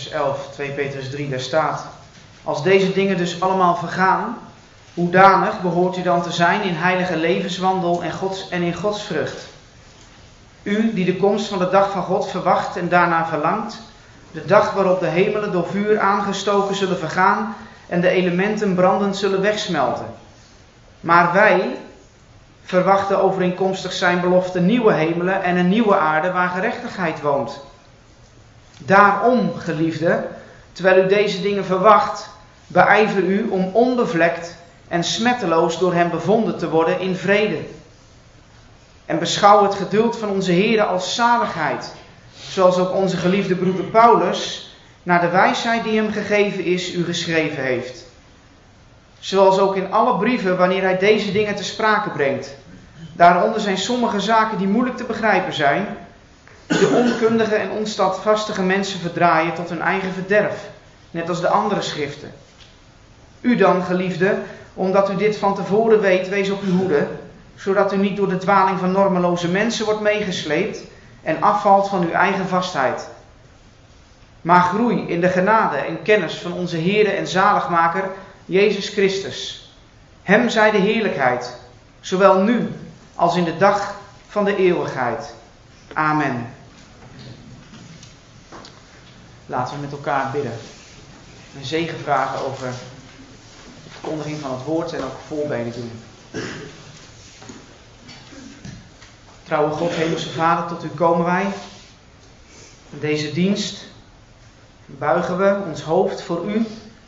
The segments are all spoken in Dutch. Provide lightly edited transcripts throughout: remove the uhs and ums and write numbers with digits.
11, 2 Petrus 3, daar staat: als deze dingen dus allemaal vergaan, hoedanig behoort u dan te zijn in heilige levenswandel en in godsvrucht. U die de komst van de dag van God verwacht en daarna verlangt, de dag waarop de hemelen door vuur aangestoken zullen vergaan en de elementen brandend zullen wegsmelten. Maar wij verwachten overeenkomstig zijn belofte nieuwe hemelen en een nieuwe aarde waar gerechtigheid woont. Daarom, geliefden, terwijl u deze dingen verwacht, beijver u om onbevlekt en smetteloos door hem bevonden te worden in vrede. En beschouw het geduld van onze Heere als zaligheid, zoals ook onze geliefde broeder Paulus, naar de wijsheid die hem gegeven is, u geschreven heeft. Zoals ook in alle brieven wanneer hij deze dingen te sprake brengt. Daaronder zijn sommige zaken die moeilijk te begrijpen zijn, de onkundige en onstandvastige mensen verdraaien tot hun eigen verderf, net als de andere schriften. U dan, geliefde, omdat u dit van tevoren weet, wees op uw hoede, zodat u niet door de dwaling van normeloze mensen wordt meegesleept en afvalt van uw eigen vastheid. Maar groei in de genade en kennis van onze Heere en Zaligmaker, Jezus Christus. Hem zij de heerlijkheid, zowel nu als in de dag van de eeuwigheid. Amen. Laten we met elkaar bidden. En zegen vragen over de verkondiging van het woord en ook voorbeden doen. Trouwe God, Hemelse Vader, tot u komen wij. In deze dienst buigen we ons hoofd voor u.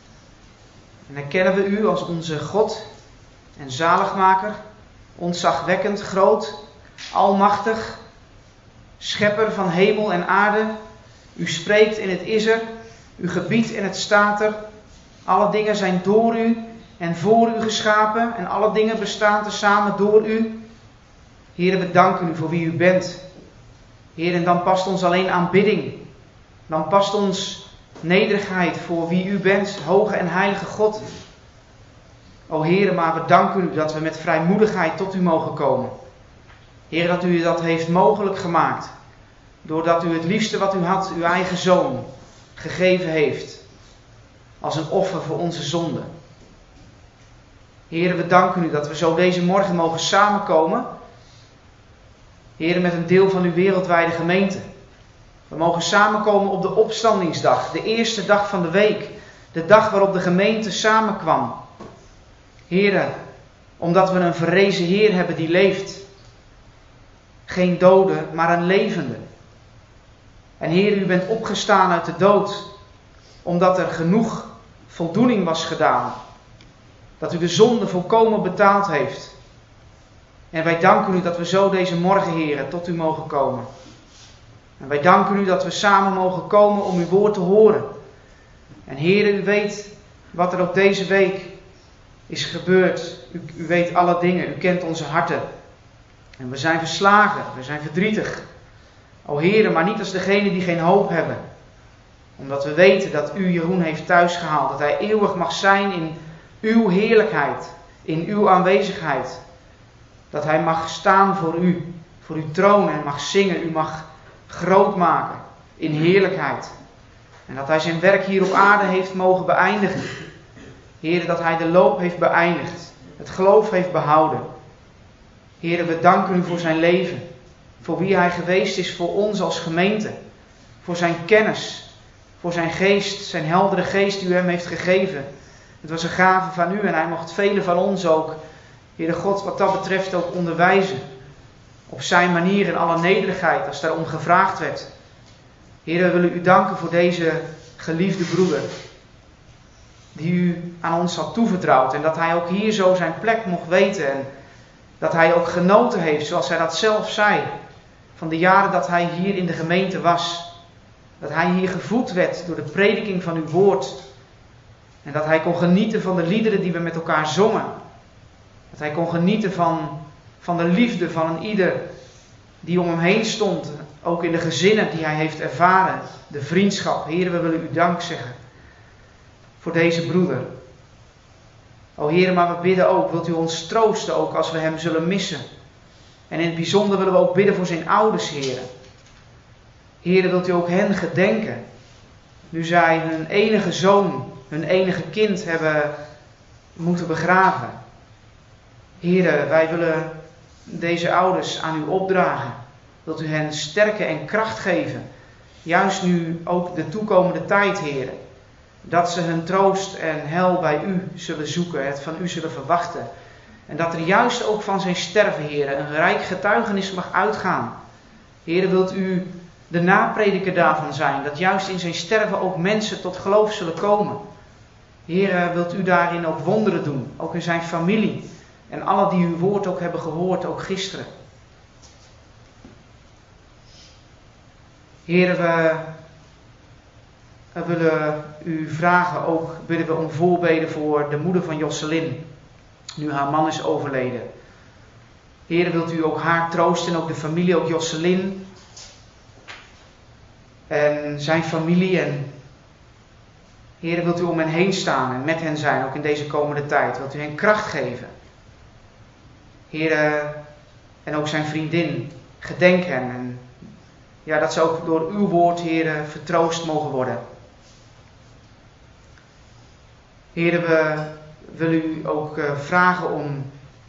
En erkennen we u als onze God en zaligmaker, ontzagwekkend groot, almachtig, schepper van hemel en aarde. U spreekt en het is er, u gebiedt en het staat er. Alle dingen zijn door u en voor u geschapen en alle dingen bestaan tezamen door u. Heere, we danken u voor wie u bent. Heer, en dan past ons alleen aanbidding. Dan past ons nederigheid voor wie u bent, hoge en heilige God. O Heere, maar we danken u dat we met vrijmoedigheid tot u mogen komen. Heer, dat u dat heeft mogelijk gemaakt. Doordat u het liefste wat u had, uw eigen zoon, gegeven heeft. Als een offer voor onze zonde. Heer, we danken u dat we zo deze morgen mogen samenkomen. Heer, met een deel van uw wereldwijde gemeente. We mogen samenkomen op de opstandingsdag, de eerste dag van de week. De dag waarop de gemeente samenkwam. Heer, omdat we een verrezen Heer hebben die leeft. Geen dode, maar een levende. En Heer, u bent opgestaan uit de dood. Omdat er genoeg voldoening was gedaan. Dat u de zonde volkomen betaald heeft. En wij danken u dat we zo deze morgen, Heer, tot u mogen komen. En wij danken u dat we samen mogen komen om uw woord te horen. En Heer, u weet wat er op deze week is gebeurd. U weet alle dingen, u kent onze harten. En we zijn verslagen, we zijn verdrietig. O Heer, maar niet als degenen die geen hoop hebben. Omdat we weten dat u Jeroen heeft thuisgehaald. Dat hij eeuwig mag zijn in uw heerlijkheid, in uw aanwezigheid. Dat hij mag staan voor uw troon en mag zingen. U mag groot maken in heerlijkheid. En dat hij zijn werk hier op aarde heeft mogen beëindigen. Heer, dat hij de loop heeft beëindigd. Het geloof heeft behouden. Heer, we danken u voor zijn leven. Voor wie hij geweest is voor ons als gemeente. Voor zijn kennis. Voor zijn geest, zijn heldere geest die u hem heeft gegeven. Het was een gave van u en hij mocht velen van ons ook, Heere God, wat dat betreft ook onderwijzen. Op zijn manier in alle nederigheid als daarom gevraagd werd. Heere, we willen u danken voor deze geliefde broeder. Die u aan ons had toevertrouwd. En dat hij ook hier zo zijn plek mocht weten. En dat hij ook genoten heeft, zoals hij dat zelf zei. Van de jaren dat hij hier in de gemeente was. Dat hij hier gevoed werd door de prediking van uw woord. En dat hij kon genieten van de liederen die we met elkaar zongen. Dat hij kon genieten van de liefde van een ieder die om hem heen stond. Ook in de gezinnen die hij heeft ervaren. De vriendschap. Heer, we willen u dank zeggen. Voor deze broeder. O Heer, maar we bidden ook. Wilt u ons troosten ook als we hem zullen missen. En in het bijzonder willen we ook bidden voor zijn ouders, Heer. Heer, wilt u ook hen gedenken. nu zij hun enige zoon, hun enige kind hebben moeten begraven. Heren, wij willen deze ouders aan u opdragen. Wilt u hen sterke en kracht geven. Juist nu ook de toekomende tijd, heren. Dat ze hun troost en heil bij u zullen zoeken, het van u zullen verwachten. En dat er juist ook van zijn sterven, heren, een rijk getuigenis mag uitgaan. Heren, wilt u de naprediker daarvan zijn, dat juist in zijn sterven ook mensen tot geloof zullen komen. Heren, wilt u daarin ook wonderen doen, ook in zijn familie. En alle die uw woord ook hebben gehoord, ook gisteren. Heren, we willen u vragen, ook bidden we om voorbeden voor de moeder van Josselin, nu haar man is overleden. Heren, wilt u ook haar troosten en ook de familie, ook Josselin en zijn familie. En Heren, wilt u om hen heen staan en met hen zijn, ook in deze komende tijd. Wilt u hen kracht geven. Heren, en ook zijn vriendin, gedenk hen. En ja, dat ze ook door uw woord, Heren, vertroost mogen worden. Heren, we willen u ook vragen om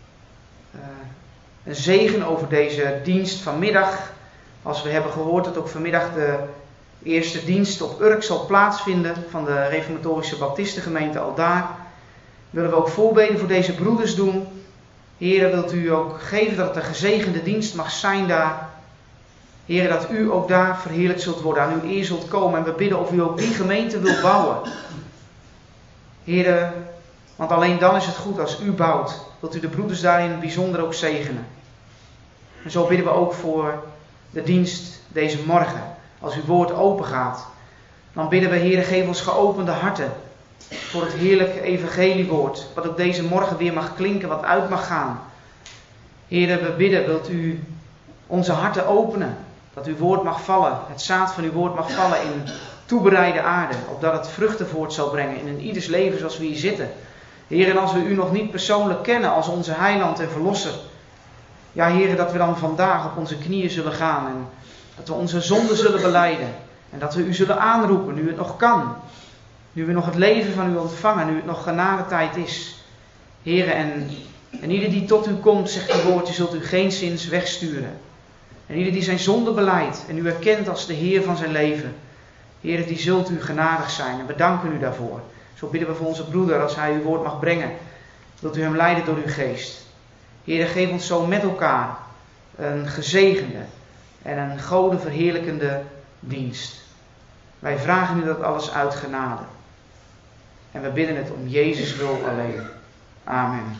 een zegen over deze dienst vanmiddag. Als we hebben gehoord dat ook vanmiddag de eerste dienst op Urk zal plaatsvinden van de Reformatorische Baptistengemeente aldaar, willen we ook voorbeden voor deze broeders doen. Heren, wilt u ook geven dat het een gezegende dienst mag zijn daar. Heren, dat u ook daar verheerlijkt zult worden, aan uw eer zult komen. En we bidden of u ook die gemeente wilt bouwen. Heren, want alleen dan is het goed als u bouwt. Wilt u de broeders daarin bijzonder ook zegenen. En zo bidden we ook voor de dienst deze morgen. Als uw woord open gaat, dan bidden we, Heren, geef ons geopende harten voor het heerlijke evangeliewoord, wat ook deze morgen weer mag klinken, wat uit mag gaan. Heren, we bidden, wilt u onze harten openen, dat uw woord mag vallen, het zaad van uw woord mag vallen in toebereide aarde, opdat het vruchten voort zal brengen in ieders leven zoals we hier zitten. Heren, als we u nog niet persoonlijk kennen als onze heiland en verlosser, ja, Heren, dat we dan vandaag op onze knieën zullen gaan en dat we onze zonden zullen belijden en dat we u zullen aanroepen, nu het nog kan. Nu we nog het leven van u ontvangen, nu het nog genadetijd is. Heren, en ieder die tot u komt, zegt uw woord, u zult u geen zins wegsturen. En ieder die zijn zonde belijdt en u erkent als de Heer van zijn leven, Heren, die zult u genadig zijn en we danken u daarvoor. Zo bidden we voor onze broeder, als hij uw woord mag brengen, wilt u hem leiden door uw geest. Heren, geef ons zo met elkaar een gezegende en een Gode verheerlijkende dienst. Wij vragen u dat alles uit genade. En we bidden het om Jezus wil alleen. Amen.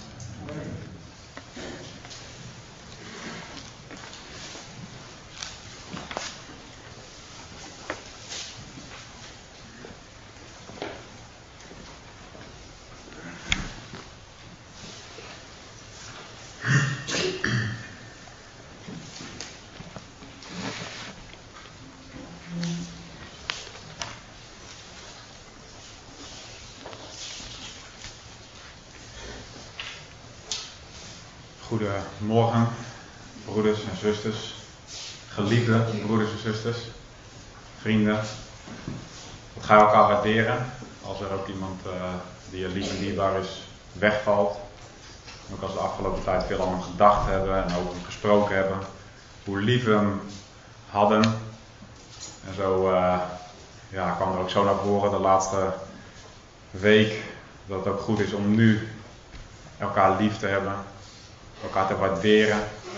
Goedemorgen, broeders en zusters, geliefde broeders en zusters, vrienden. Dat ga je elkaar waarderen als er ook iemand die je lief en dierbaar is wegvalt. Ook als we de afgelopen tijd veel aan hem gedacht hebben en over hem gesproken hebben. Hoe lief we hem hadden. En zo kwam er ook zo naar voren de laatste week dat het ook goed is om nu elkaar lief te hebben. Elkaar te waarderen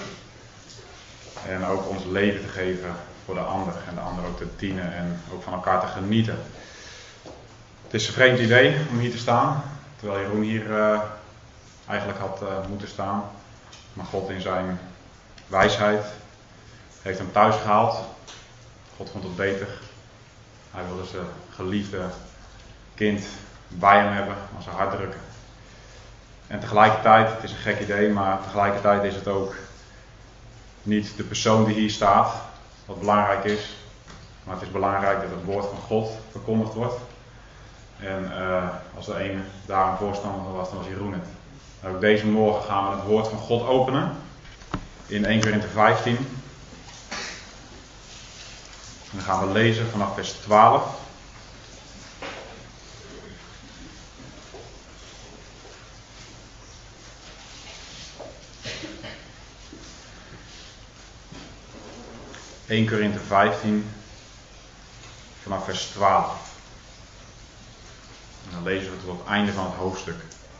en ook ons leven te geven voor de ander en de ander ook te dienen en ook van elkaar te genieten. Het is een vreemd idee om hier te staan, terwijl Jeroen hier eigenlijk had moeten staan. Maar God in zijn wijsheid heeft hem thuis gehaald. God vond het beter. Hij wilde zijn geliefde kind bij hem hebben, aan zijn hart drukken. En tegelijkertijd, het is een gek idee, maar tegelijkertijd is het ook niet de persoon die hier staat wat belangrijk is. Maar het is belangrijk dat het woord van God verkondigd wordt. En als er een daar een voorstander van was, dan was Jeroen het. En ook deze morgen gaan we het woord van God openen. In 1 Korinthe 15. En dan gaan we lezen vanaf vers 12. 1 Korinthe 15 vanaf vers 12. En dan lezen we tot het einde van het hoofdstuk.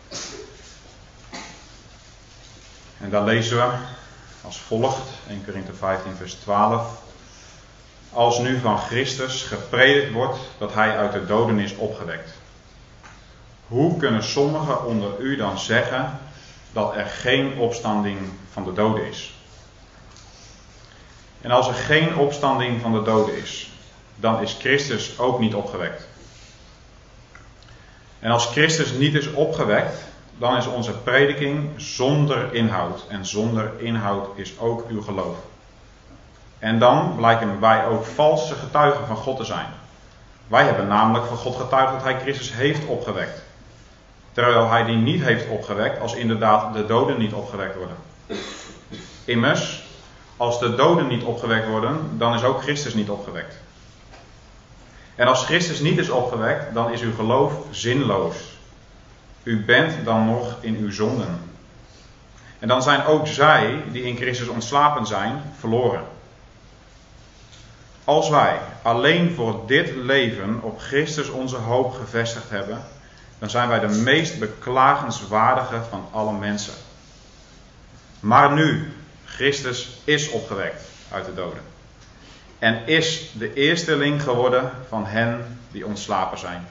En dan lezen we als volgt, 1 Korinthe 15 vers 12. Als nu van Christus gepredikt wordt dat hij uit de doden is opgewekt. Hoe kunnen sommigen onder u dan zeggen dat er geen opstanding van de doden is? En als er geen opstanding van de doden is, dan is Christus ook niet opgewekt. En als Christus niet is opgewekt, dan is onze prediking zonder inhoud. En zonder inhoud is ook uw geloof. En dan blijken wij ook valse getuigen van God te zijn. Wij hebben namelijk van God getuigd dat hij Christus heeft opgewekt. Terwijl hij die niet heeft opgewekt, als inderdaad de doden niet opgewekt worden. Immers, als de doden niet opgewekt worden, dan is ook Christus niet opgewekt. En als Christus niet is opgewekt, dan is uw geloof zinloos. U bent dan nog in uw zonden. En dan zijn ook zij, die in Christus ontslapen zijn, verloren. Als wij alleen voor dit leven op Christus onze hoop gevestigd hebben, dan zijn wij de meest beklagenswaardige van alle mensen. Maar nu, Christus is opgewekt uit de doden. En is de eersteling geworden van hen die ontslapen zijn.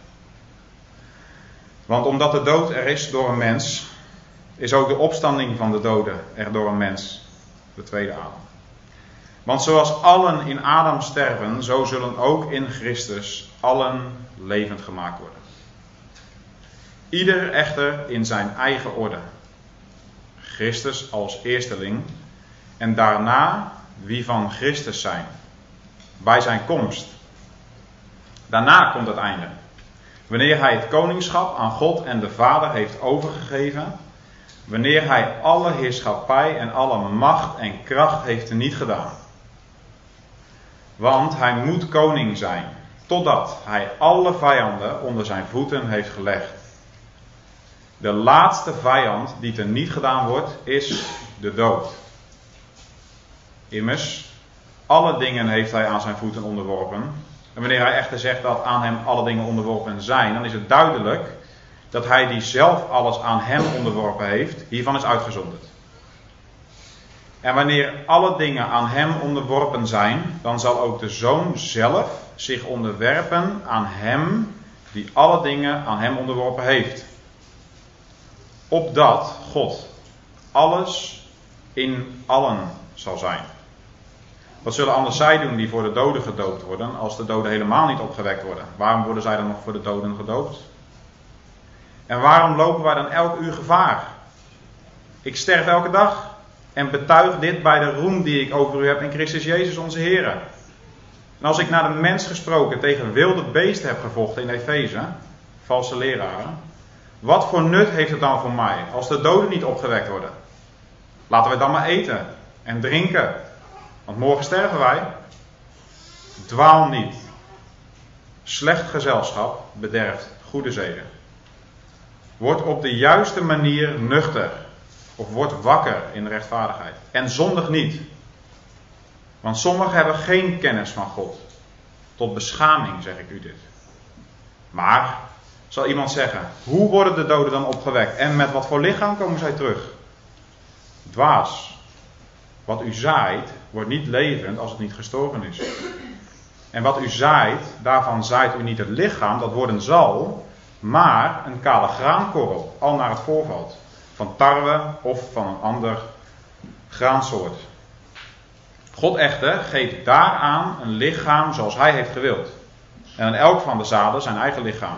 Want omdat de dood er is door een mens, is ook de opstanding van de doden er door een mens, de tweede Adam. Want zoals allen in Adam sterven, zo zullen ook in Christus allen levend gemaakt worden. Ieder echter in zijn eigen orde. Christus als eersteling en daarna wie van Christus zijn. Bij zijn komst. Daarna komt het einde. Wanneer hij het koningschap aan God en de Vader heeft overgegeven. Wanneer hij alle heerschappij en alle macht en kracht heeft teniet gedaan. Want hij moet koning zijn, totdat hij alle vijanden onder zijn voeten heeft gelegd. De laatste vijand die teniet gedaan wordt, is de dood. Immers, alle dingen heeft hij aan zijn voeten onderworpen. En wanneer hij echter zegt dat aan hem alle dingen onderworpen zijn, dan is het duidelijk dat hij die zelf alles aan hem onderworpen heeft, hiervan is uitgezonderd. En wanneer alle dingen aan hem onderworpen zijn, dan zal ook de Zoon zelf zich onderwerpen aan hem die alle dingen aan hem onderworpen heeft. Opdat God alles in allen zal zijn. Wat zullen anders zij doen die voor de doden gedoopt worden, als de doden helemaal niet opgewekt worden? Waarom worden zij dan nog voor de doden gedoopt? En waarom lopen wij dan elk uur gevaar? Ik sterf elke dag en betuig dit bij de roem die ik over u heb in Christus Jezus onze Heer. En als ik naar de mens gesproken tegen wilde beesten heb gevochten in Efeze, valse leraren, wat voor nut heeft het dan voor mij als de doden niet opgewekt worden? Laten we dan maar eten en drinken, want morgen sterven wij. Dwaal niet. Slecht gezelschap bederft goede zeden. Word op de juiste manier nuchter. Of word wakker in rechtvaardigheid. En zondig niet. Want sommigen hebben geen kennis van God. Tot beschaming zeg ik u dit. Maar, zal iemand zeggen, hoe worden de doden dan opgewekt? En met wat voor lichaam komen zij terug? Dwaas. Wat u zaait, wordt niet levend als het niet gestorven is. En wat u zaait, daarvan zaait u niet het lichaam, dat worden zal, maar een kale graankorrel, al naar het voorvalt. Van tarwe of van een ander graansoort. God echter geeft daaraan een lichaam zoals hij heeft gewild. En aan elk van de zaden zijn eigen lichaam.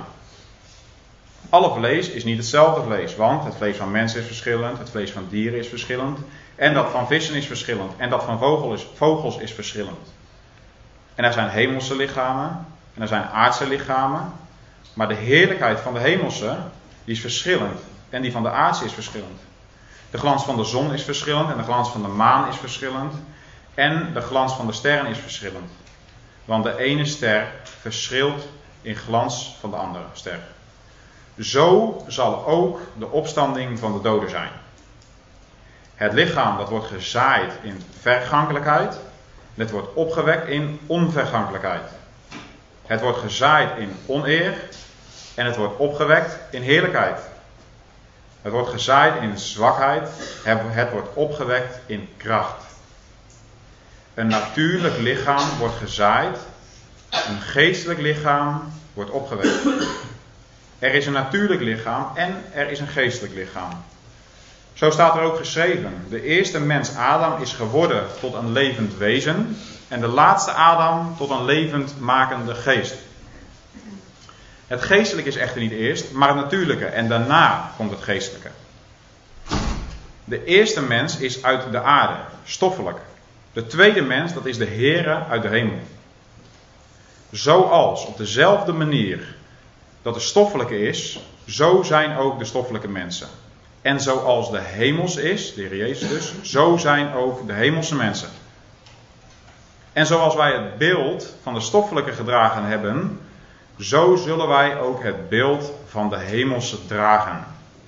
Alle vlees is niet hetzelfde vlees, want het vlees van mensen is verschillend, het vlees van dieren is verschillend, en dat van vissen is verschillend, en dat van vogels is verschillend. En er zijn hemelse lichamen, en er zijn aardse lichamen, maar de heerlijkheid van de hemelse, die is verschillend, en die van de aardse is verschillend. De glans van de zon is verschillend, en de glans van de maan is verschillend, en de glans van de sterren is verschillend. Want de ene ster verschilt in glans van de andere ster. Zo zal ook de opstanding van de doden zijn. Het lichaam dat wordt gezaaid in vergankelijkheid, Het wordt opgewekt in onvergankelijkheid. Het wordt gezaaid in oneer en het wordt opgewekt in heerlijkheid. Het wordt gezaaid in zwakheid, het wordt opgewekt in kracht. Een natuurlijk lichaam wordt gezaaid, een geestelijk lichaam wordt opgewekt. Er is een natuurlijk lichaam en er is een geestelijk lichaam. Zo staat er ook geschreven: de eerste mens Adam is geworden tot een levend wezen en de laatste Adam tot een levendmakende geest. Het geestelijke is echter niet eerst, maar het natuurlijke en daarna komt het geestelijke. De eerste mens is uit de aarde, stoffelijk. De tweede mens, dat is de Heere uit de hemel. Zoals op dezelfde manier dat de stoffelijke is, zo zijn ook de stoffelijke mensen. En zoals de hemels is, de Heer Jezus dus, zo zijn ook de hemelse mensen. En zoals wij het beeld van de stoffelijke gedragen hebben, zo zullen wij ook het beeld van de hemelse dragen.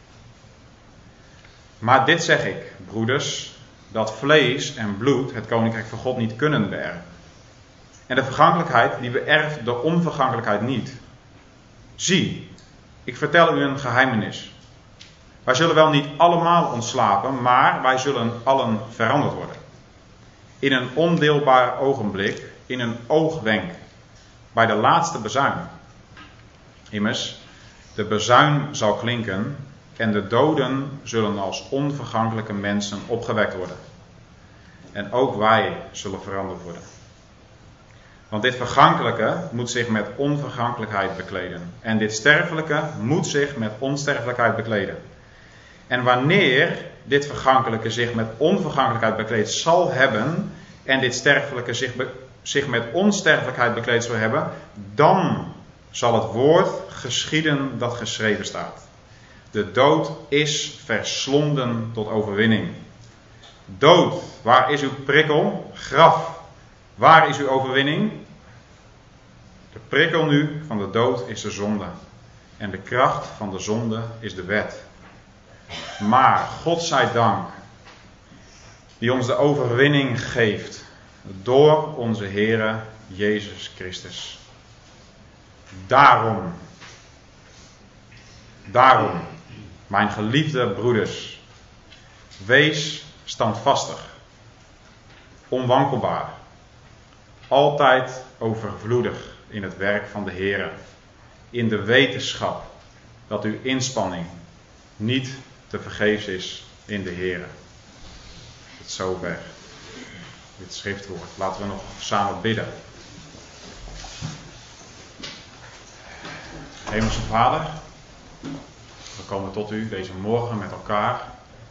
Maar dit zeg ik, broeders, dat vlees en bloed het koninkrijk van God niet kunnen beërven. En de vergankelijkheid die beërft de onvergankelijkheid niet. Zie, ik vertel u een geheimenis. Wij zullen wel niet allemaal ontslapen, maar wij zullen allen veranderd worden. In een ondeelbaar ogenblik, in een oogwenk, bij de laatste bezuin. Immers, de bezuin zal klinken en de doden zullen als onvergankelijke mensen opgewekt worden. En ook wij zullen veranderd worden. Want dit vergankelijke moet zich met onvergankelijkheid bekleden. En dit sterfelijke moet zich met onsterfelijkheid bekleden. En wanneer dit vergankelijke zich met onvergankelijkheid bekleed zal hebben, en dit sterfelijke zich met onsterfelijkheid bekleed zal hebben, dan zal het woord geschieden dat geschreven staat. De dood is verslonden tot overwinning. Dood, waar is uw prikkel? Graf, waar is uw overwinning? De prikkel nu van de dood is de zonde. En de kracht van de zonde is de wet. Maar God zij dank, die ons de overwinning geeft door onze Heere Jezus Christus. Daarom, mijn geliefde broeders, wees standvastig, onwankelbaar, altijd overvloedig in het werk van de Heere, in de wetenschap dat uw inspanning niet te vergeefs is in de Heere. Tot zover dit schriftwoord. Laten we nog samen bidden. Hemelse Vader, we komen tot u deze morgen met elkaar.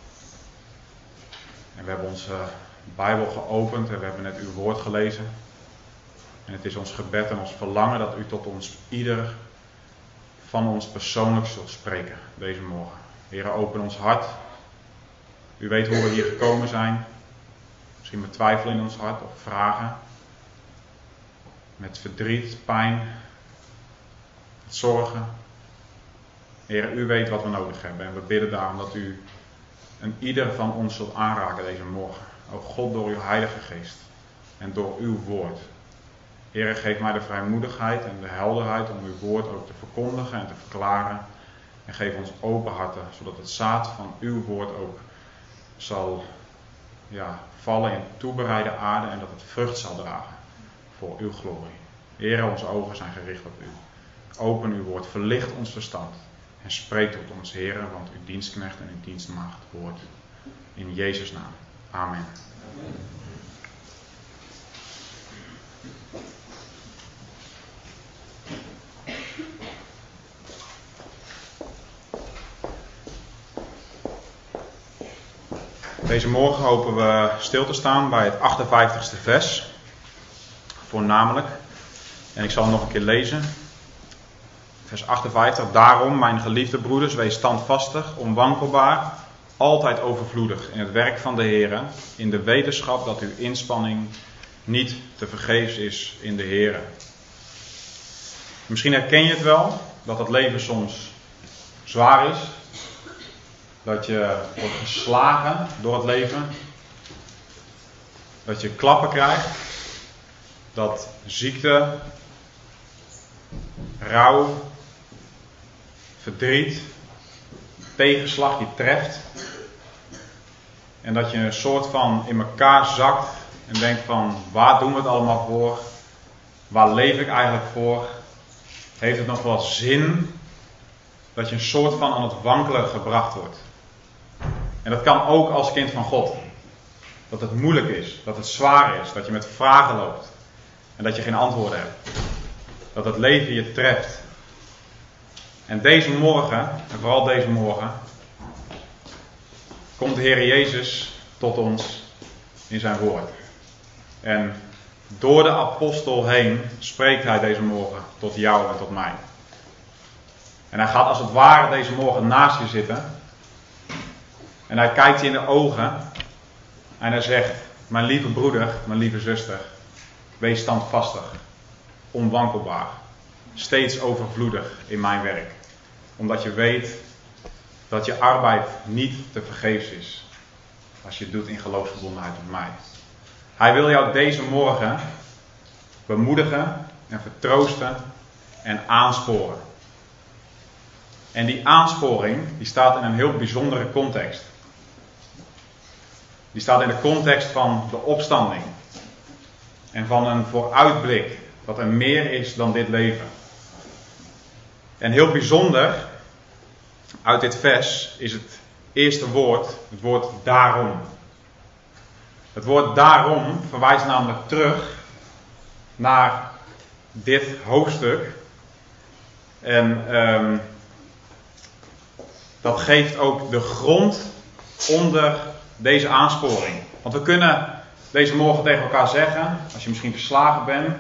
En we hebben onze Bijbel geopend en we hebben net uw woord gelezen. En het is ons gebed en ons verlangen dat u tot ons ieder van ons persoonlijk zult spreken deze morgen. Heere, open ons hart. U weet hoe we hier gekomen zijn. Misschien met twijfel in ons hart of vragen. Met verdriet, pijn, met zorgen. Heere, u weet wat we nodig hebben. En we bidden daarom dat u een ieder van ons zult aanraken deze morgen. O God, door uw Heilige Geest. En door uw woord. Heere, geef mij de vrijmoedigheid en de helderheid om uw woord ook te verkondigen en te verklaren. En geef ons open harten, zodat het zaad van uw woord ook zal vallen in toebereide aarde en dat het vrucht zal dragen voor uw glorie. Heere, onze ogen zijn gericht op u. Open uw woord, verlicht ons verstand en spreek tot ons, Heere, want uw dienstknecht en uw dienstmaagd hoort. In Jezus' naam. Amen. Deze morgen hopen we stil te staan bij het 58ste vers. Voornamelijk. En ik zal het nog een keer lezen. Vers 58. Daarom, mijn geliefde broeders, wees standvastig, onwankelbaar, altijd overvloedig in het werk van de Heere, in de wetenschap dat uw inspanning niet te vergeefs is in de Heere. Misschien herken je het wel, dat het leven soms zwaar is. Dat je wordt geslagen door het leven. Dat je klappen krijgt. dat ziekte, rouw, verdriet, tegenslag je treft. En dat je een soort van in elkaar zakt en denkt van, waar doen we het allemaal voor? Waar leef ik eigenlijk voor? Heeft het nog wel zin? Dat je een soort van aan het wankelen gebracht wordt. En dat kan ook als kind van God. Dat het moeilijk is, dat het zwaar is, dat je met vragen loopt. En dat je geen antwoorden hebt. Dat het leven je treft. En deze morgen, en vooral deze morgen, komt de Heer Jezus tot ons in zijn woord. En door de apostel heen spreekt hij deze morgen tot jou en tot mij. En hij gaat als het ware deze morgen naast je zitten. En hij kijkt je in de ogen. En hij zegt, mijn lieve broeder, mijn lieve zuster, wees standvastig, onwankelbaar, steeds overvloedig in mijn werk. Omdat je weet dat je arbeid niet te vergeefs is, als je het doet in geloofsverbondenheid met mij. Hij wil jou deze morgen bemoedigen en vertroosten en aansporen. En die aansporing, die staat in een heel bijzondere context. Die staat in de context van de opstanding. En van een vooruitblik dat er meer is dan dit leven. En heel bijzonder uit dit vers is het eerste woord, het woord daarom. Het woord daarom verwijst namelijk terug naar dit hoofdstuk. En dat geeft ook de grond onder deze aansporing. Want we kunnen deze morgen tegen elkaar zeggen, als je misschien verslagen bent.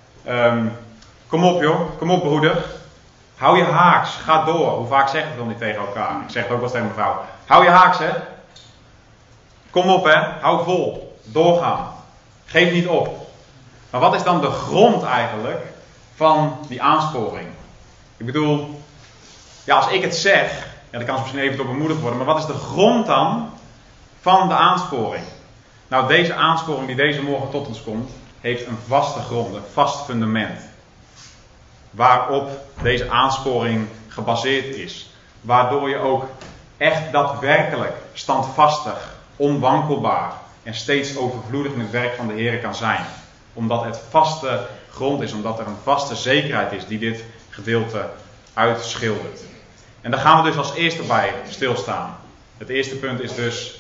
Kom op joh, kom op broeder. Hou je haaks, ga door. Hoe vaak zeg ik het dan niet tegen elkaar? Ik zeg het ook wel tegen mijn vrouw. Hou je haaks hè. Kom op hè, hou vol. Doorgaan. Geef niet op. Maar wat is dan de grond eigenlijk van die aansporing? Ik bedoel, ja, als ik het zeg, ja, dan kan ze misschien even door bemoedigd worden. Maar wat is de grond dan van de aansporing? Nou, deze aansporing die deze morgen tot ons komt, heeft een vaste grond, een vast fundament. Waarop deze aansporing gebaseerd is. Waardoor je ook echt daadwerkelijk standvastig, onwankelbaar en steeds overvloedig in het werk van de Heer kan zijn. Omdat het vaste grond is, omdat er een vaste zekerheid is die dit gedeelte uitschildert. En daar gaan we dus als eerste bij stilstaan. Het eerste punt is dus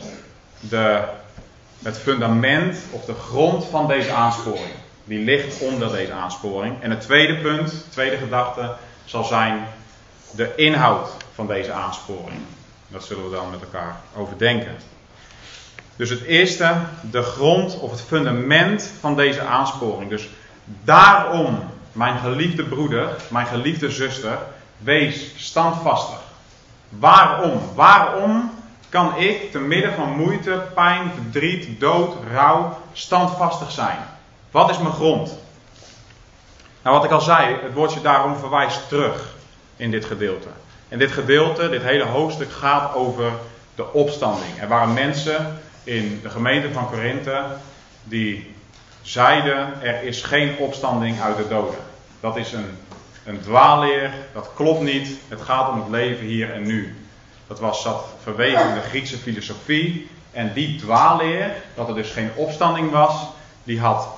het fundament of de grond van deze aansporing. Die ligt onder deze aansporing. En het tweede punt, de tweede gedachte, zal zijn de inhoud van deze aansporing. Dat zullen we dan met elkaar overdenken. Dus het eerste, de grond of het fundament van deze aansporing. Dus daarom, mijn geliefde broeder, mijn geliefde zuster, wees standvastig. Waarom? Waarom kan ik te midden van moeite, pijn, verdriet, dood, rouw, standvastig zijn? Wat is mijn grond? Nou, wat ik al zei, het woordje daarom verwijst terug in dit gedeelte. En dit gedeelte, dit hele hoofdstuk gaat over de opstanding. Er waren mensen in de gemeente van Korinthe die zeiden, er is geen opstanding uit de doden. Dat is een dwaalleer, dat klopt niet. Het gaat om het leven hier en nu. Zat verweven in de Griekse filosofie. En die dwaalleer, dat er dus geen opstanding was, die had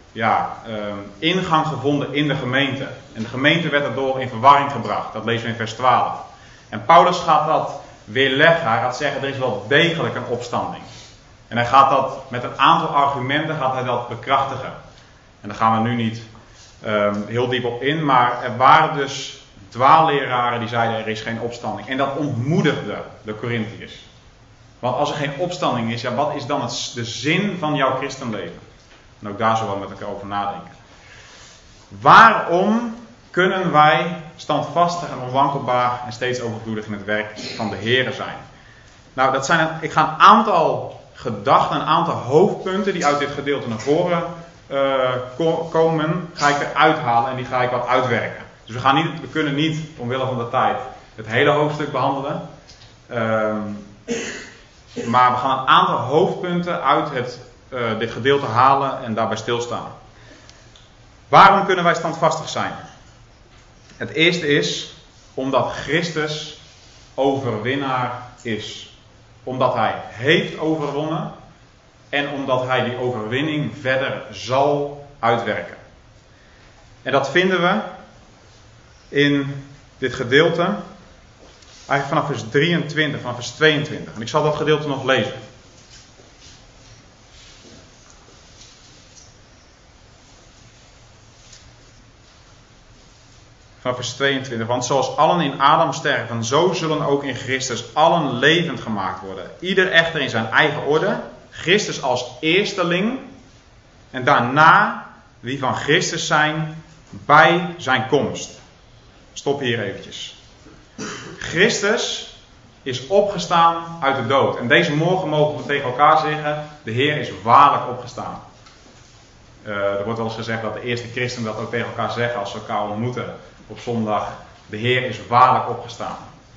ingang gevonden in de gemeente. En de gemeente werd daardoor in verwarring gebracht. Dat lezen we in vers 12. En Paulus gaat dat weerleggen. Hij gaat zeggen, er is wel degelijk een opstanding. En hij gaat dat met een aantal argumenten bekrachtigen. En daar gaan we nu niet heel diep op in. Maar er waren dus dwaalleraren die zeiden, er is geen opstanding. En dat ontmoedigde de Korinthiërs. Want als er geen opstanding is, ja, wat is dan de zin van jouw christenleven? En ook daar zullen we met elkaar over nadenken. Waarom kunnen wij standvastig en onwankelbaar en steeds overvloedig in het werk van de Heere zijn? Nou, ik ga een aantal gedachten, een aantal hoofdpunten die uit dit gedeelte naar voren komen, ga ik eruit halen en die ga ik wat uitwerken. Dus we kunnen niet, omwille van de tijd, het hele hoofdstuk behandelen. Maar we gaan een aantal hoofdpunten uit dit gedeelte halen en daarbij stilstaan. Waarom kunnen wij standvastig zijn? Het eerste is omdat Christus overwinnaar is. Omdat hij heeft overwonnen en omdat hij die overwinning verder zal uitwerken. En dat vinden we in dit gedeelte, eigenlijk vanaf vers 23, vanaf vers 22. En ik zal dat gedeelte nog lezen. Vanaf vers 22. Want zoals allen in Adam sterven, zo zullen ook in Christus allen levend gemaakt worden. Ieder echter in zijn eigen orde. Christus als eersteling. En daarna wie van Christus zijn bij zijn komst. Stop hier eventjes. Christus is opgestaan uit de dood. En deze morgen mogen we tegen elkaar zeggen, de Heer is waarlijk opgestaan. Er wordt wel eens gezegd dat de eerste christenen dat ook tegen elkaar zeggen als ze elkaar ontmoeten op zondag. De Heer is waarlijk opgestaan.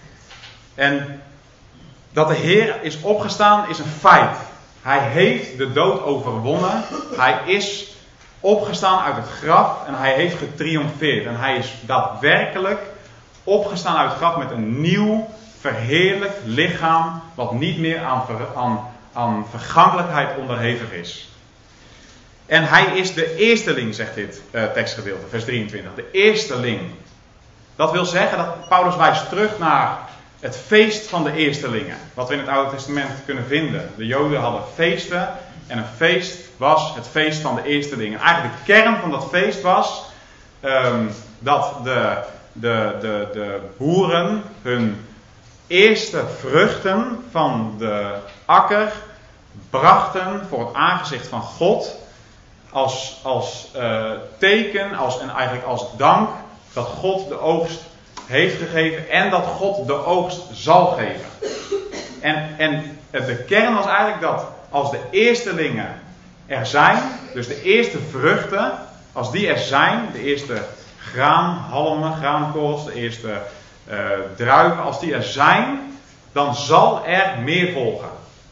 En dat de Heer is opgestaan is een feit. Hij heeft de dood overwonnen. Hij is opgestaan uit het graf en hij heeft getriomfeerd. En hij is daadwerkelijk opgestaan uit het graf met een nieuw, verheerlijkt lichaam wat niet meer aan vergankelijkheid onderhevig is. En hij is de eersteling, zegt dit tekstgedeelte, vers 23. De eersteling. Dat wil zeggen dat Paulus wijst terug naar het feest van de eerstelingen. Wat we in het Oude Testament kunnen vinden. De Joden hadden feesten en een feest was het feest van de eerstelingen. Eigenlijk de kern van dat feest was dat de boeren hun eerste vruchten van de akker brachten voor het aangezicht van God. Als teken en eigenlijk als dank dat God de oogst heeft gegeven en dat God de oogst zal geven. En de kern was eigenlijk dat als de eerstelingen er zijn, dus de eerste vruchten, als die er zijn, de eerste graanhalmen, graankorrels, de eerste druiven, als die er zijn, dan zal er meer volgen.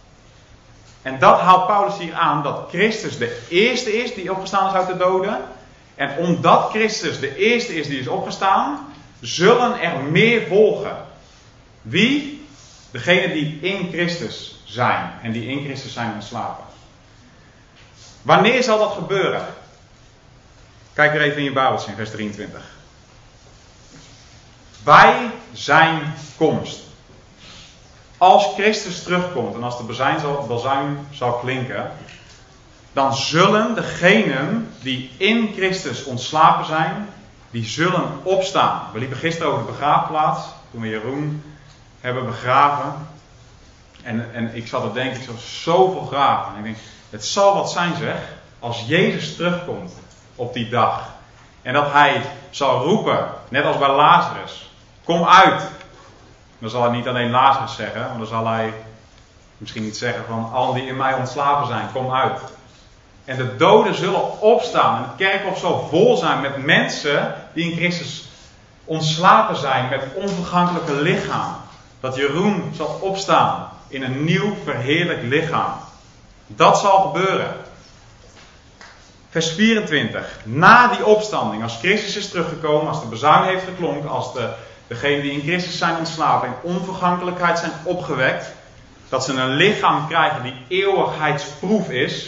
En dat haalt Paulus hier aan, dat Christus de eerste is die opgestaan is uit de doden. En omdat Christus de eerste is die is opgestaan, zullen er meer volgen. Wie? Degenen die in Christus zijn en die in Christus zijn ontslapen. Wanneer zal dat gebeuren? Kijk er even in je Bijbeltje in vers 23. Bij zijn komst. Als Christus terugkomt en als de bazuin zal klinken, dan zullen degenen die in Christus ontslapen zijn, die zullen opstaan. We liepen gisteren over de begraafplaats, toen we Jeroen hebben begraven. En ik zat te denken, ik zag zoveel graven. En ik denk, het zal wat zijn zeg, als Jezus terugkomt op die dag. En dat hij zal roepen, net als bij Lazarus, kom uit. Dan zal hij niet alleen Lazarus zeggen, maar dan zal hij misschien niet zeggen van allen die in mij ontslapen zijn, kom uit. En de doden zullen opstaan. En het kerkhof zal vol zijn met mensen die in Christus ontslapen zijn met het onvergankelijke lichaam. Dat Jeroen zal opstaan in een nieuw verheerlijkt lichaam. Dat zal gebeuren. Vers 24. Na die opstanding, als Christus is teruggekomen, als de bazuin heeft geklonken, als degenen die in Christus zijn ontslapen in onvergankelijkheid zijn opgewekt, dat ze een lichaam krijgen die eeuwigheidsproef is.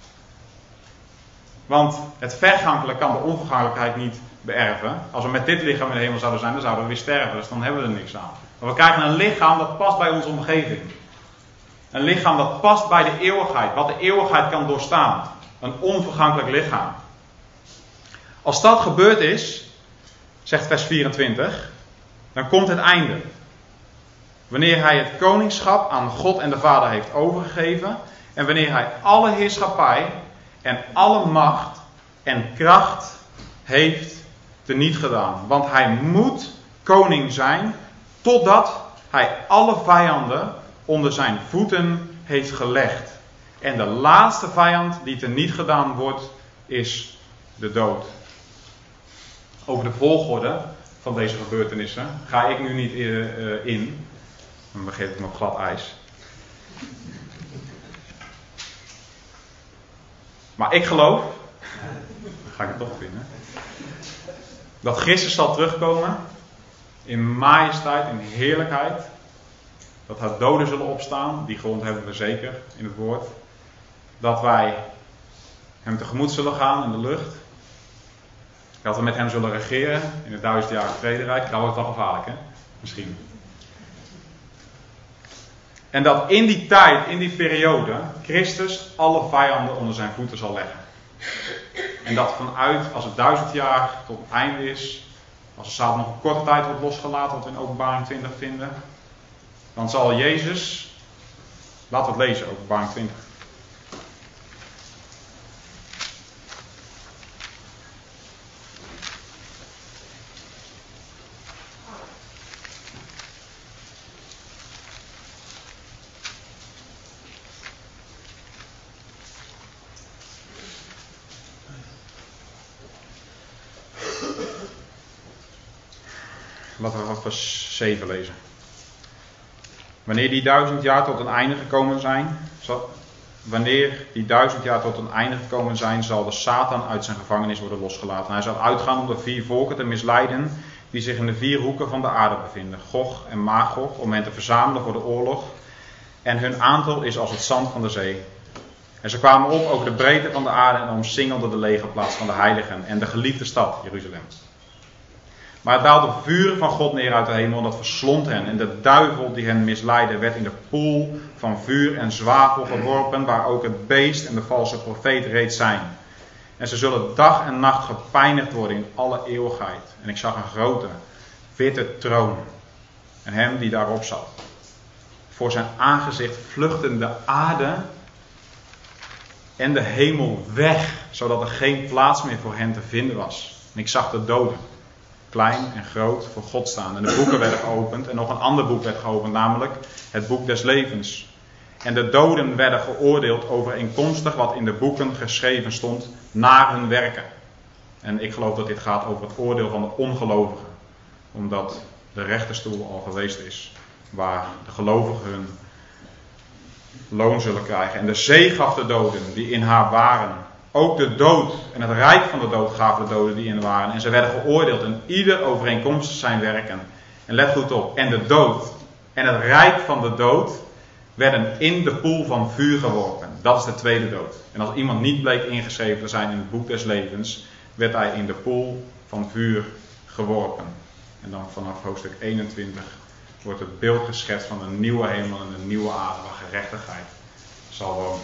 Want het vergankelijke kan de onvergankelijkheid niet beërven. Als we met dit lichaam in de hemel zouden zijn, dan zouden we weer sterven. Dus dan hebben we er niks aan. Maar we krijgen een lichaam dat past bij onze omgeving. Een lichaam dat past bij de eeuwigheid. Wat de eeuwigheid kan doorstaan. Een onvergankelijk lichaam. Als dat gebeurd is, zegt vers 24, dan komt het einde. Wanneer hij het koningschap aan God en de Vader heeft overgegeven. En wanneer hij alle heerschappij en alle macht en kracht heeft teniet gedaan. Want hij moet koning zijn totdat hij alle vijanden onder zijn voeten heeft gelegd. En de laatste vijand die teniet gedaan wordt is de dood. Over de volgorde van deze gebeurtenissen ga ik nu niet in. Dan begeef ik me op glad ijs. Maar ik geloof ga ik het toch vinden. Dat Christus zal terugkomen in majesteit, in heerlijkheid. Dat haar doden zullen opstaan, die grond hebben we zeker in het woord. Dat wij hem tegemoet zullen gaan in de lucht. Dat we met hem zullen regeren in het 1000-jarig vrederijk. Dat wordt wel gevaarlijk, hè? Misschien. En dat in die tijd, in die periode, Christus alle vijanden onder zijn voeten zal leggen. En dat vanuit, als het 1000 jaar tot het einde is, als de Satan nog een korte tijd wordt losgelaten, wat we in Openbaring 20 vinden, dan zal Jezus, laten we het lezen, Openbaring 20. Laten we wat vers 7 lezen. Wanneer die 1000 jaar tot een einde gekomen zijn, zal de Satan uit zijn gevangenis worden losgelaten. Hij zal uitgaan om de 4 volken te misleiden die zich in de 4 hoeken van de aarde bevinden. Gog en Magog, om hen te verzamelen voor de oorlog. En hun aantal is als het zand van de zee. En ze kwamen op over de breedte van de aarde en omsingelden de legerplaats van de heiligen en de geliefde stad, Jeruzalem. Maar het daalde vuur van God neer uit de hemel en dat verslond hen. En de duivel die hen misleidde werd in de poel van vuur en zwavel geworpen, waar ook het beest en de valse profeet reeds zijn. En ze zullen dag en nacht gepijnigd worden in alle eeuwigheid. En ik zag een grote, witte troon en hem die daarop zat. Voor zijn aangezicht vluchtten de aarde en de hemel weg, zodat er geen plaats meer voor hen te vinden was. En ik zag de doden, klein en groot, voor God staan. En de boeken werden geopend en nog een ander boek werd geopend, namelijk het boek des levens. En de doden werden geoordeeld overeenkomstig wat in de boeken geschreven stond, naar hun werken. En ik geloof dat dit gaat over het oordeel van de ongelovigen, omdat de rechterstoel al geweest is, waar de gelovigen hun loon zullen krijgen. En de zee gaf de doden die in haar waren. Ook de dood en het rijk van de dood gaven de doden die in waren. En ze werden geoordeeld en ieder overeenkomstig zijn werken. En let goed op. En de dood en het rijk van de dood werden in de poel van vuur geworpen. Dat is de tweede dood. En als iemand niet bleek ingeschreven te zijn in het boek des levens, werd hij in de poel van vuur geworpen. En dan vanaf hoofdstuk 21 wordt het beeld geschetst van een nieuwe hemel en een nieuwe aarde waar gerechtigheid zal wonen.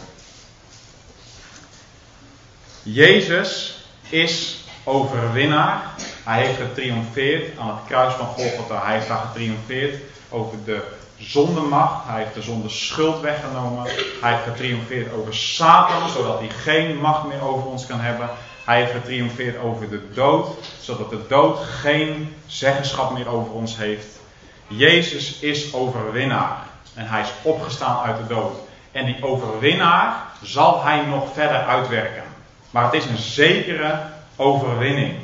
Jezus is overwinnaar. Hij heeft getriomfeerd aan het kruis van Golgotha. Hij heeft daar getriomfeerd over de zondemacht. Hij heeft de zonde schuld weggenomen. Hij heeft getriomfeerd over Satan, zodat hij geen macht meer over ons kan hebben. Hij heeft getriomfeerd over de dood, zodat de dood geen zeggenschap meer over ons heeft. Jezus is overwinnaar. En hij is opgestaan uit de dood. En die overwinnaar zal hij nog verder uitwerken. Maar het is een zekere overwinning.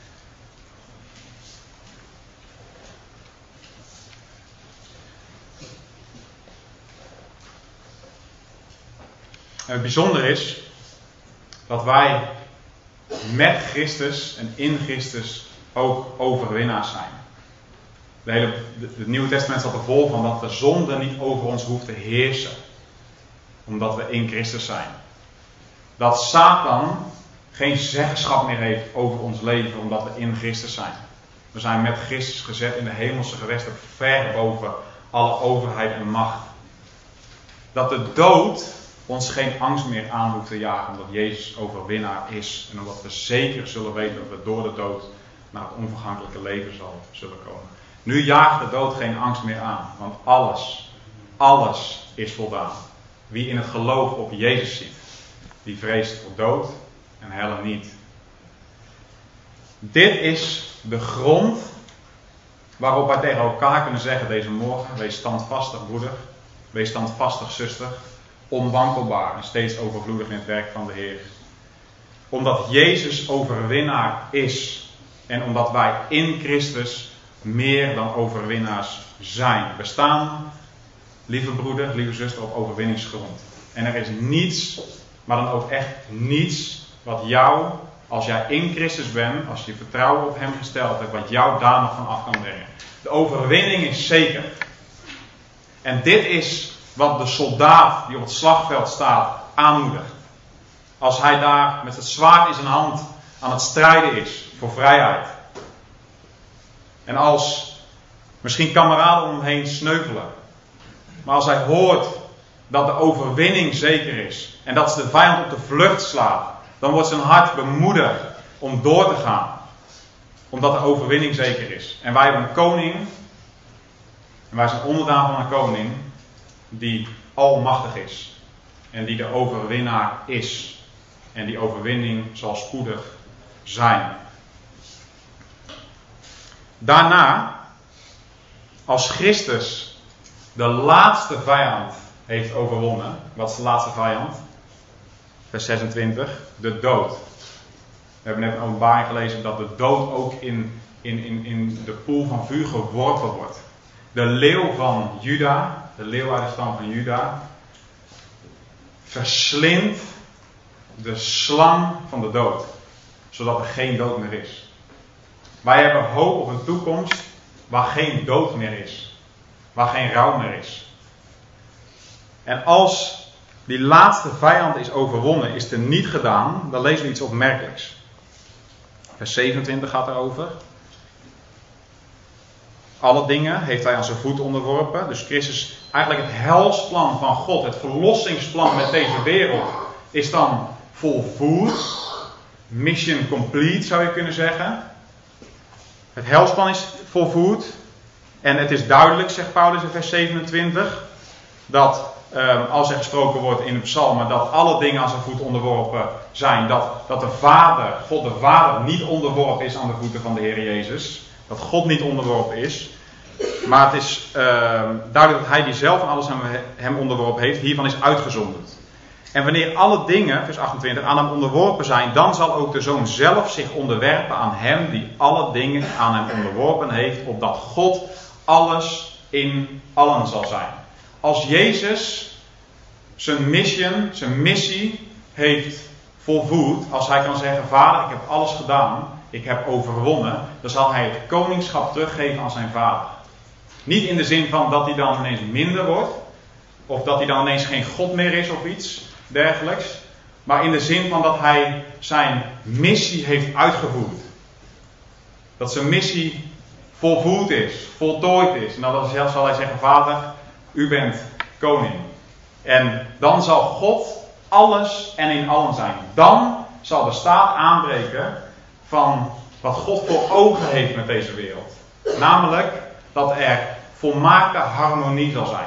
En het bijzondere is dat wij met Christus en in Christus ook overwinnaars zijn. Het Nieuwe Testament staat er vol van dat de zonde niet over ons hoeft te heersen. Omdat we in Christus zijn. Dat Satan geen zeggenschap meer heeft over ons leven omdat we in Christus zijn. We zijn met Christus gezet in de hemelse gewesten ver boven alle overheid en macht. Dat de dood ons geen angst meer aan hoeft te jagen omdat Jezus overwinnaar is. En omdat we zeker zullen weten dat we door de dood naar het onvergankelijke leven zullen komen. Nu jaagt de dood geen angst meer aan, want alles is voldaan. Wie in het geloof op Jezus ziet, die vreest voor dood en helle niet. Dit is de grond waarop wij tegen elkaar kunnen zeggen deze morgen: wees standvastig broeder, wees standvastig zuster, onwankelbaar en steeds overvloedig in het werk van de Heer. Omdat Jezus overwinnaar is en omdat wij in Christus meer dan overwinnaars zijn. We staan, lieve broeder, lieve zuster, op overwinningsgrond. En er is niets, maar dan ook echt niets, wat jou als jij in Christus bent, als je vertrouwen op hem gesteld hebt, wat jou daar nog van af kan brengen. De overwinning is zeker. En dit is wat de soldaat die op het slagveld staat aanmoedigt. Als hij daar met het zwaard in zijn hand aan het strijden is voor vrijheid. En als misschien kameraden om hem heen sneuvelen. Maar als hij hoort dat de overwinning zeker is. En dat de vijand op de vlucht slaat. Dan wordt zijn hart bemoedigd om door te gaan. Omdat de overwinning zeker is. En wij hebben een koning. En wij zijn onderdaan van een koning. Die almachtig is. En die de overwinnaar is. En die overwinning zal spoedig zijn. Daarna, als Christus de laatste vijand heeft overwonnen. Wat is de laatste vijand? Vers 26. De dood. We hebben net een openbaring gelezen dat de dood ook in de poel van vuur geworpen wordt. De leeuw van Juda, de leeuw uit de stam van Juda, verslindt de slang van de dood. Zodat er geen dood meer is. Wij hebben hoop op een toekomst waar geen dood meer is. Waar geen rouw meer is. En als die laatste vijand is overwonnen, is er niet gedaan, dan lezen we iets opmerkelijks. Vers 27 gaat erover. Alle dingen heeft hij aan zijn voet onderworpen. Dus Christus, eigenlijk het heilsplan van God, het verlossingsplan met deze wereld, is dan volvoerd. Mission complete zou je kunnen zeggen. Het heilsplan is volvoerd. En het is duidelijk, zegt Paulus in vers 27, dat als er gesproken wordt in de psalmen dat alle dingen aan zijn voet onderworpen zijn. Dat de Vader, God de Vader, niet onderworpen is aan de voeten van de Heer Jezus. Dat God niet onderworpen is. Maar het is duidelijk dat hij die zelf en alles aan hem onderworpen heeft. Hiervan is uitgezonderd. En wanneer alle dingen, vers 28, aan hem onderworpen zijn, dan zal ook de Zoon zelf zich onderwerpen aan hem die alle dingen aan hem onderworpen heeft, opdat God alles in allen zal zijn. Als Jezus zijn missie heeft volvoerd, als hij kan zeggen, Vader, ik heb alles gedaan, ik heb overwonnen, dan zal hij het koningschap teruggeven aan zijn Vader. Niet in de zin van dat hij dan ineens minder wordt, of dat hij dan ineens geen God meer is of iets dergelijks, maar in de zin van dat hij zijn missie heeft uitgevoerd. Dat zijn missie volvoerd is, voltooid is. En dan zal hij zeggen, Vader, u bent koning. En dan zal God alles en in allen zijn. Dan zal de staat aanbreken van wat God voor ogen heeft met deze wereld. Namelijk dat er volmaakte harmonie zal zijn.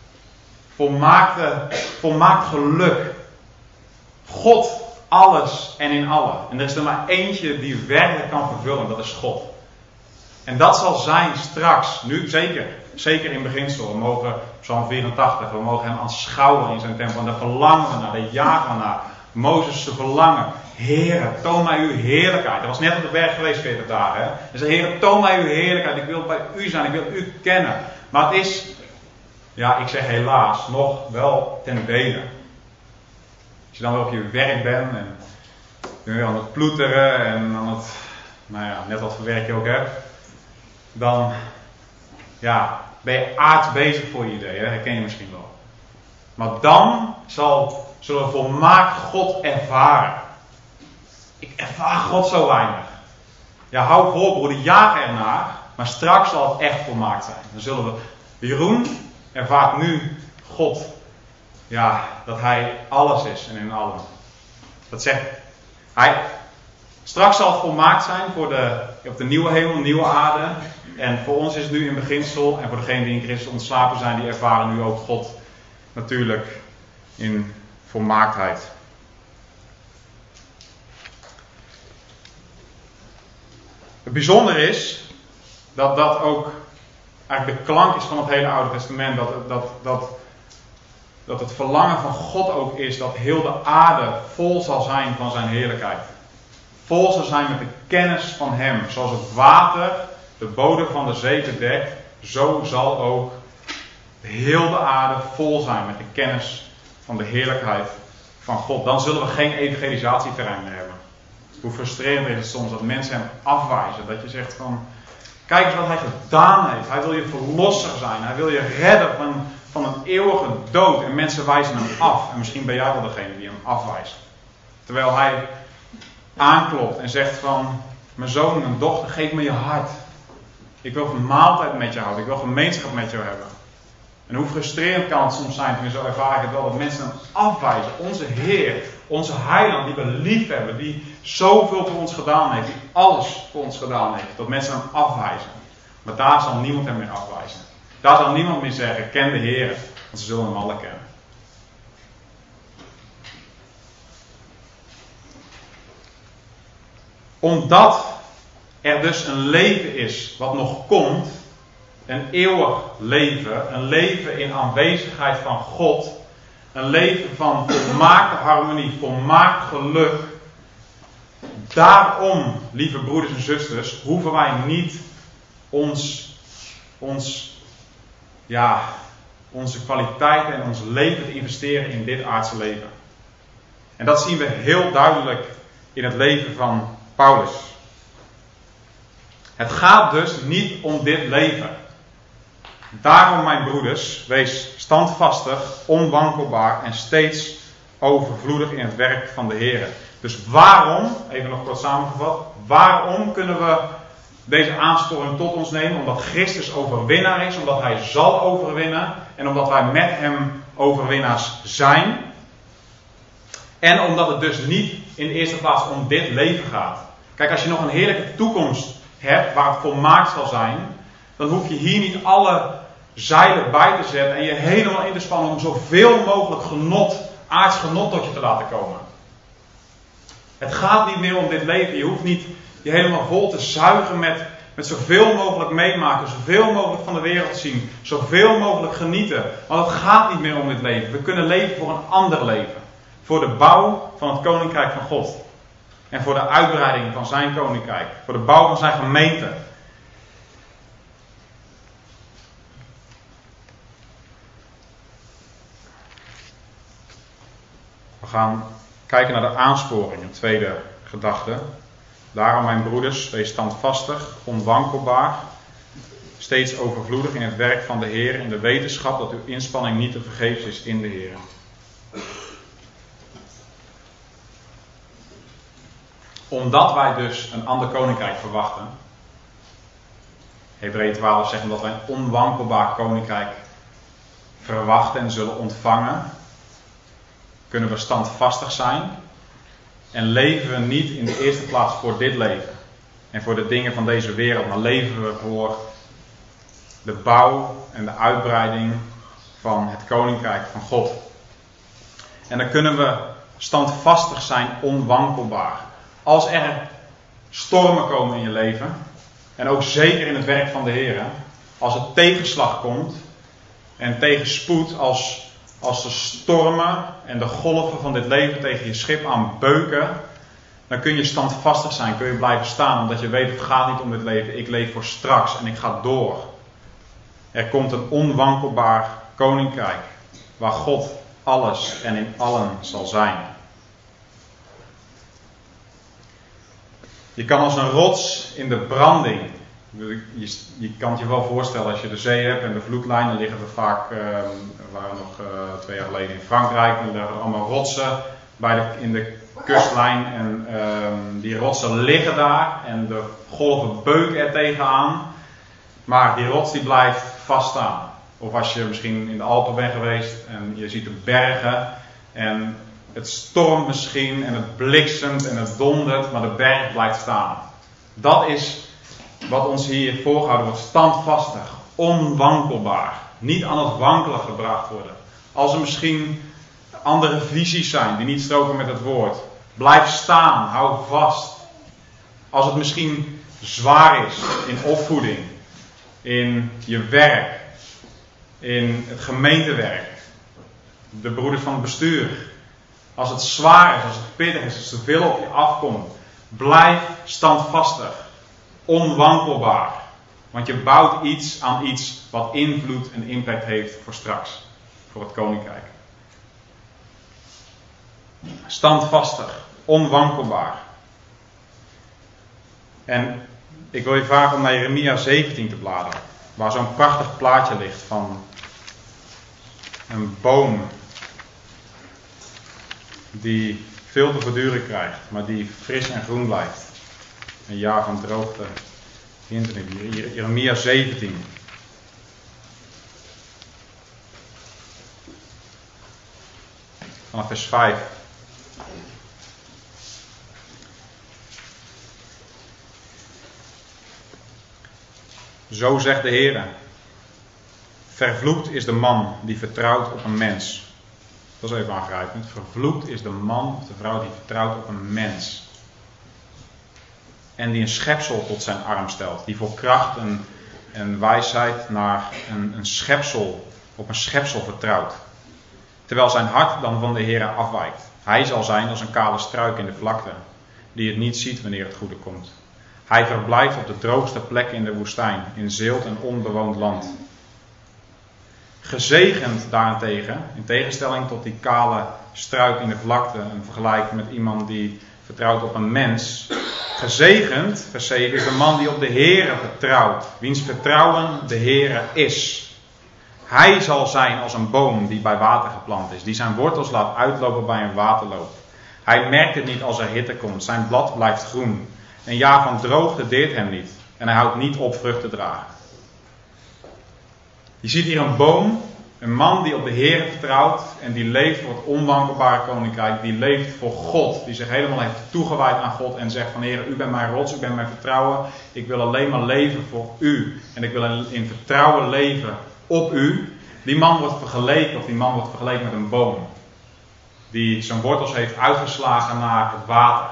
Volmaakt geluk. God, alles en in allen. En er is er maar eentje die werkelijk kan vervullen, dat is God. En dat zal zijn straks, nu zeker in beginsel. We mogen, Psalm 84, we mogen hem aanschouwen in zijn tempel. En daar verlangen we naar, daar jagen we naar. Mozes te verlangen. Heere, toon mij uw heerlijkheid. Dat was net op de berg geweest 40 dagen. Hè? Hij zei, Heere, toon mij uw heerlijkheid. Ik wil bij u zijn, ik wil u kennen. Maar het is, ja, ik zeg helaas, nog wel ten dele. Als je dan weer op je werk bent en je bent weer aan het ploeteren en aan het, net wat voor werk je ook hebt. Dan ben je aards bezig voor je idee, hè? Herken je misschien wel. Maar dan zullen we volmaakt God ervaren. Ik ervaar God zo weinig. Ja, hou vol broeder, jaag ernaar. Maar straks zal het echt volmaakt zijn. Dan zullen we, Jeroen ervaart nu God. Ja, dat hij alles is en in allen. Dat zegt hij. Straks zal het volmaakt zijn op de nieuwe hemel, nieuwe aarde. En voor ons is het nu in beginsel. En voor degenen die in Christus ontslapen zijn, die ervaren nu ook God natuurlijk in volmaaktheid. Het bijzondere is dat dat ook eigenlijk de klank is van het hele Oude Testament. Dat het verlangen van God ook is dat heel de aarde vol zal zijn van zijn heerlijkheid. Vol zal zijn met de kennis van hem. Zoals het water de bodem van de zee bedekt, zo zal ook heel de aarde vol zijn met de kennis van de heerlijkheid van God. Dan zullen we geen evangelisatieterrein meer hebben. Hoe frustrerend is het soms dat mensen hem afwijzen. Dat je zegt van, kijk eens wat hij gedaan heeft. Hij wil je verlosser zijn. Hij wil je redden van een eeuwige dood. En mensen wijzen hem af. En misschien ben jij wel degene die hem afwijst. Terwijl hij aanklopt en zegt van, mijn zoon, mijn dochter, geef me je hart. Ik wil een maaltijd met je houden. Ik wil gemeenschap met jou hebben. En hoe frustrerend kan het soms zijn, tenminste zo ervaar ik het wel, dat mensen hem afwijzen. Onze Heer, onze Heiland, die we lief hebben, die zoveel voor ons gedaan heeft, die alles voor ons gedaan heeft, dat mensen hem afwijzen. Maar daar zal niemand hem meer afwijzen. Daar zal niemand meer zeggen, ken de Heer, want ze zullen hem alle kennen. Omdat er dus een leven is wat nog komt, een eeuwig leven, een leven in aanwezigheid van God, een leven van volmaakte harmonie, volmaakt geluk. Daarom, lieve broeders en zusters, hoeven wij niet onze kwaliteiten en ons leven te investeren in dit aardse leven. En dat zien we heel duidelijk in het leven van Paulus. Het gaat dus niet om dit leven. Daarom, mijn broeders, wees standvastig, onwankelbaar en steeds overvloedig in het werk van de Heer. Dus waarom, even nog kort samengevat, waarom kunnen we deze aansporing tot ons nemen? Omdat Christus overwinnaar is, omdat Hij zal overwinnen en omdat wij met Hem overwinnaars zijn. En omdat het dus niet in de eerste plaats om dit leven gaat. Kijk, als je nog een heerlijke toekomst hebt waar het volmaakt zal zijn, dan hoef je hier niet alle zeilen bij te zetten en je helemaal in te spannen om zoveel mogelijk aards genot tot je te laten komen. Het gaat niet meer om dit leven. Je hoeft niet je helemaal vol te zuigen met zoveel mogelijk meemaken, zoveel mogelijk van de wereld zien, zoveel mogelijk genieten. Want het gaat niet meer om dit leven. We kunnen leven voor een ander leven. Voor de bouw van het Koninkrijk van God. En voor de uitbreiding van zijn Koninkrijk. Voor de bouw van zijn gemeente. We gaan kijken naar de aansporing, een tweede gedachte. Daarom, mijn broeders, wees standvastig, onwankelbaar, steeds overvloedig in het werk van de Heer, in de wetenschap dat uw inspanning niet te vergeefs is in de Heer. Omdat wij dus een ander koninkrijk verwachten, Hebreeën 12 zegt dat wij een onwankelbaar koninkrijk verwachten en zullen ontvangen, kunnen we standvastig zijn en leven we niet in de eerste plaats voor dit leven en voor de dingen van deze wereld, maar leven we voor de bouw en de uitbreiding van het Koninkrijk van God. En dan kunnen we standvastig zijn, onwankelbaar. Als er stormen komen in je leven, en ook zeker in het werk van de Heer, als er tegenslag komt en tegenspoed, als de stormen en de golven van dit leven tegen je schip aanbeuken, dan kun je standvastig zijn, kun je blijven staan, omdat je weet het gaat niet om dit leven, ik leef voor straks en ik ga door. Er komt een onwankelbaar koninkrijk, waar God alles en in allen zal zijn. Je kan als een rots in de branding. Je kan het je wel voorstellen als je de zee hebt en de vloedlijnen liggen er vaak. We waren nog 2 jaar geleden in Frankrijk. En er liggen allemaal rotsen in de kustlijn. En die rotsen liggen daar. En de golven beuken er tegenaan. Maar die rots die blijft vaststaan. Of als je misschien in de Alpen bent geweest en je ziet de bergen. En het stormt misschien en het bliksemt en het dondert, maar de berg blijft staan. Dat is wat ons hier voorgehouden wordt. Standvastig, onwankelbaar. Niet aan het wankelen gebracht worden. Als er misschien andere visies zijn die niet stroken met het woord. Blijf staan, hou vast. Als het misschien zwaar is in opvoeding, in je werk, in het gemeentewerk, de broeders van het bestuur. Als het zwaar is, als het pittig is, als er veel op je afkomt, blijf standvastig, onwankelbaar. Want je bouwt iets aan iets wat invloed en impact heeft voor straks, voor het koninkrijk. Standvastig, onwankelbaar. En ik wil je vragen om naar Jeremia 17 te bladeren. Waar zo'n prachtig plaatje ligt van een boom die veel te verduren krijgt, maar die fris en groen blijft. Een jaar van droogte. Jeremia 17. Vanaf vers 5. Zo zegt de Heer: vervloekt is de man die vertrouwt op een mens. Dat is even aangrijpend. Vervloekt is de man of de vrouw die vertrouwt op een mens. En die een schepsel tot zijn arm stelt. Die voor kracht en wijsheid naar een schepsel, op een schepsel vertrouwt. Terwijl zijn hart dan van de Heer afwijkt. Hij zal zijn als een kale struik in de vlakte, die het niet ziet wanneer het goede komt. Hij verblijft op de droogste plekken in de woestijn, in zilt en onbewoond land. Gezegend daarentegen, in tegenstelling tot die kale struik in de vlakte, een vergelijk met iemand die vertrouwt op een mens. Gezegend, vers 7, is de man die op de Heere vertrouwt, wiens vertrouwen de Heere is. Hij zal zijn als een boom die bij water geplant is, die zijn wortels laat uitlopen bij een waterloop. Hij merkt het niet als er hitte komt, zijn blad blijft groen. Een jaar van droogte deert hem niet en hij houdt niet op vrucht te dragen. Je ziet hier een boom, een man die op de Heer vertrouwt en die leeft voor het onwankelbare koninkrijk, die leeft voor God, die zich helemaal heeft toegewijd aan God en zegt van Heer, u bent mijn rots, u bent mijn vertrouwen, ik wil alleen maar leven voor u en ik wil in vertrouwen leven op u. Die man wordt vergeleken met een boom die zijn wortels heeft uitgeslagen naar het water.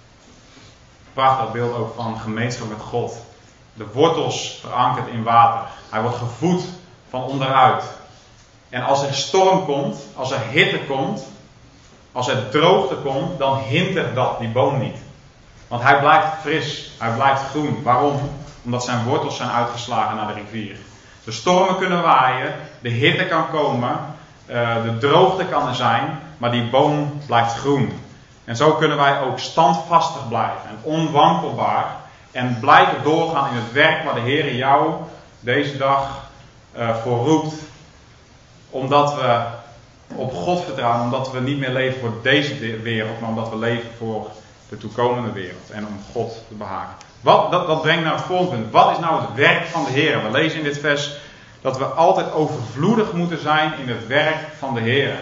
Prachtig beeld ook van gemeenschap met God. De wortels verankerd in water. Hij wordt gevoed van onderuit. En als er storm komt, als er hitte komt, als er droogte komt, dan hindert dat die boom niet. Want hij blijft fris, hij blijft groen. Waarom? Omdat zijn wortels zijn uitgeslagen naar de rivier. De stormen kunnen waaien, de hitte kan komen, de droogte kan er zijn, maar die boom blijft groen. En zo kunnen wij ook standvastig blijven en onwankelbaar en blijven doorgaan in het werk waar de Heer jou deze dag voor roept. Omdat we op God vertrouwen, omdat we niet meer leven voor deze wereld, maar omdat we leven voor de toekomende wereld en om God te behagen. Dat brengt naar het volgende punt. Wat is nou het werk van de Heer? We lezen in dit vers dat we altijd overvloedig moeten zijn in het werk van de Heer.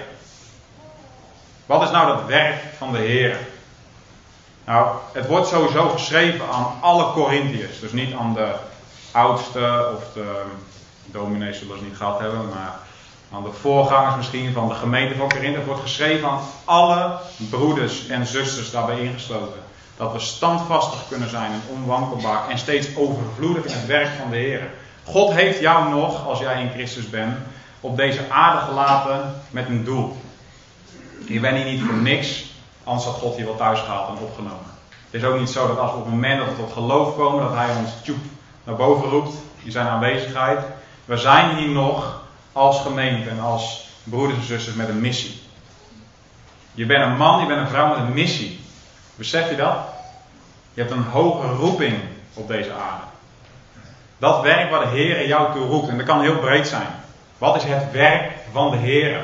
Wat is nou dat werk van de Heer? Nou, het wordt sowieso geschreven aan alle Korintiërs. Dus niet aan de oudste of de dominees zullen ze niet gehad hebben, maar aan de voorgangers misschien van de gemeente van Korinthe. Het wordt geschreven aan alle broeders en zusters daarbij ingesloten. Dat we standvastig kunnen zijn en onwankelbaar en steeds overvloedig in het werk van de Heer. God heeft jou nog, als jij in Christus bent, op deze aarde gelaten met een doel. Je bent hier niet voor niks, anders had God je wel thuis gehaald en opgenomen. Het is ook niet zo dat als we op het moment dat we tot geloof komen, dat hij ons naar boven roept in zijn aanwezigheid. We zijn hier nog als gemeente en als broeders en zusters met een missie. Je bent een man, je bent een vrouw met een missie. Besef je dat? Je hebt een hoge roeping op deze aarde. Dat werk waar de Heer jou toe roept, en dat kan heel breed zijn. Wat is het werk van de Heer?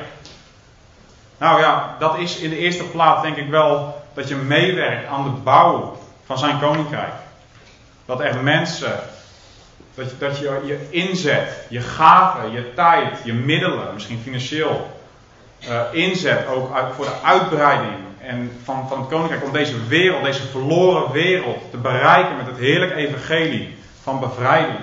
Nou ja, dat is in de eerste plaats denk ik wel dat je meewerkt aan de bouw van zijn koninkrijk. Dat er mensen, dat je je inzet, je gaven, je tijd, je middelen, misschien financieel, inzet ook voor de uitbreiding van het koninkrijk om deze wereld, deze verloren wereld te bereiken met het heerlijke evangelie van bevrijding.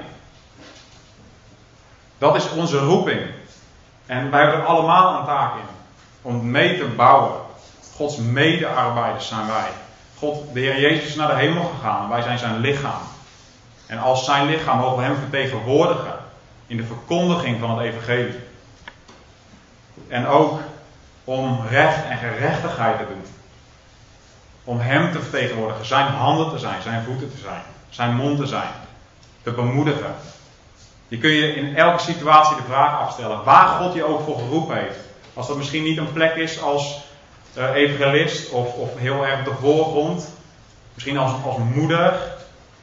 Dat is onze roeping. En wij hebben er allemaal een taak in. Om mee te bouwen. Gods medearbeiders zijn wij. De Heer Jezus is naar de hemel gegaan. Wij zijn zijn lichaam. En als zijn lichaam mogen we hem vertegenwoordigen. In de verkondiging van het evangelie. En ook om recht en gerechtigheid te doen. Om hem te vertegenwoordigen. Zijn handen te zijn. Zijn voeten te zijn. Zijn mond te zijn. Te bemoedigen. Je kun je in elke situatie de vraag afstellen. Waar God je ook voor geroepen heeft. Als dat misschien niet een plek is als evangelist of heel erg op de voorgrond. Misschien als moeder.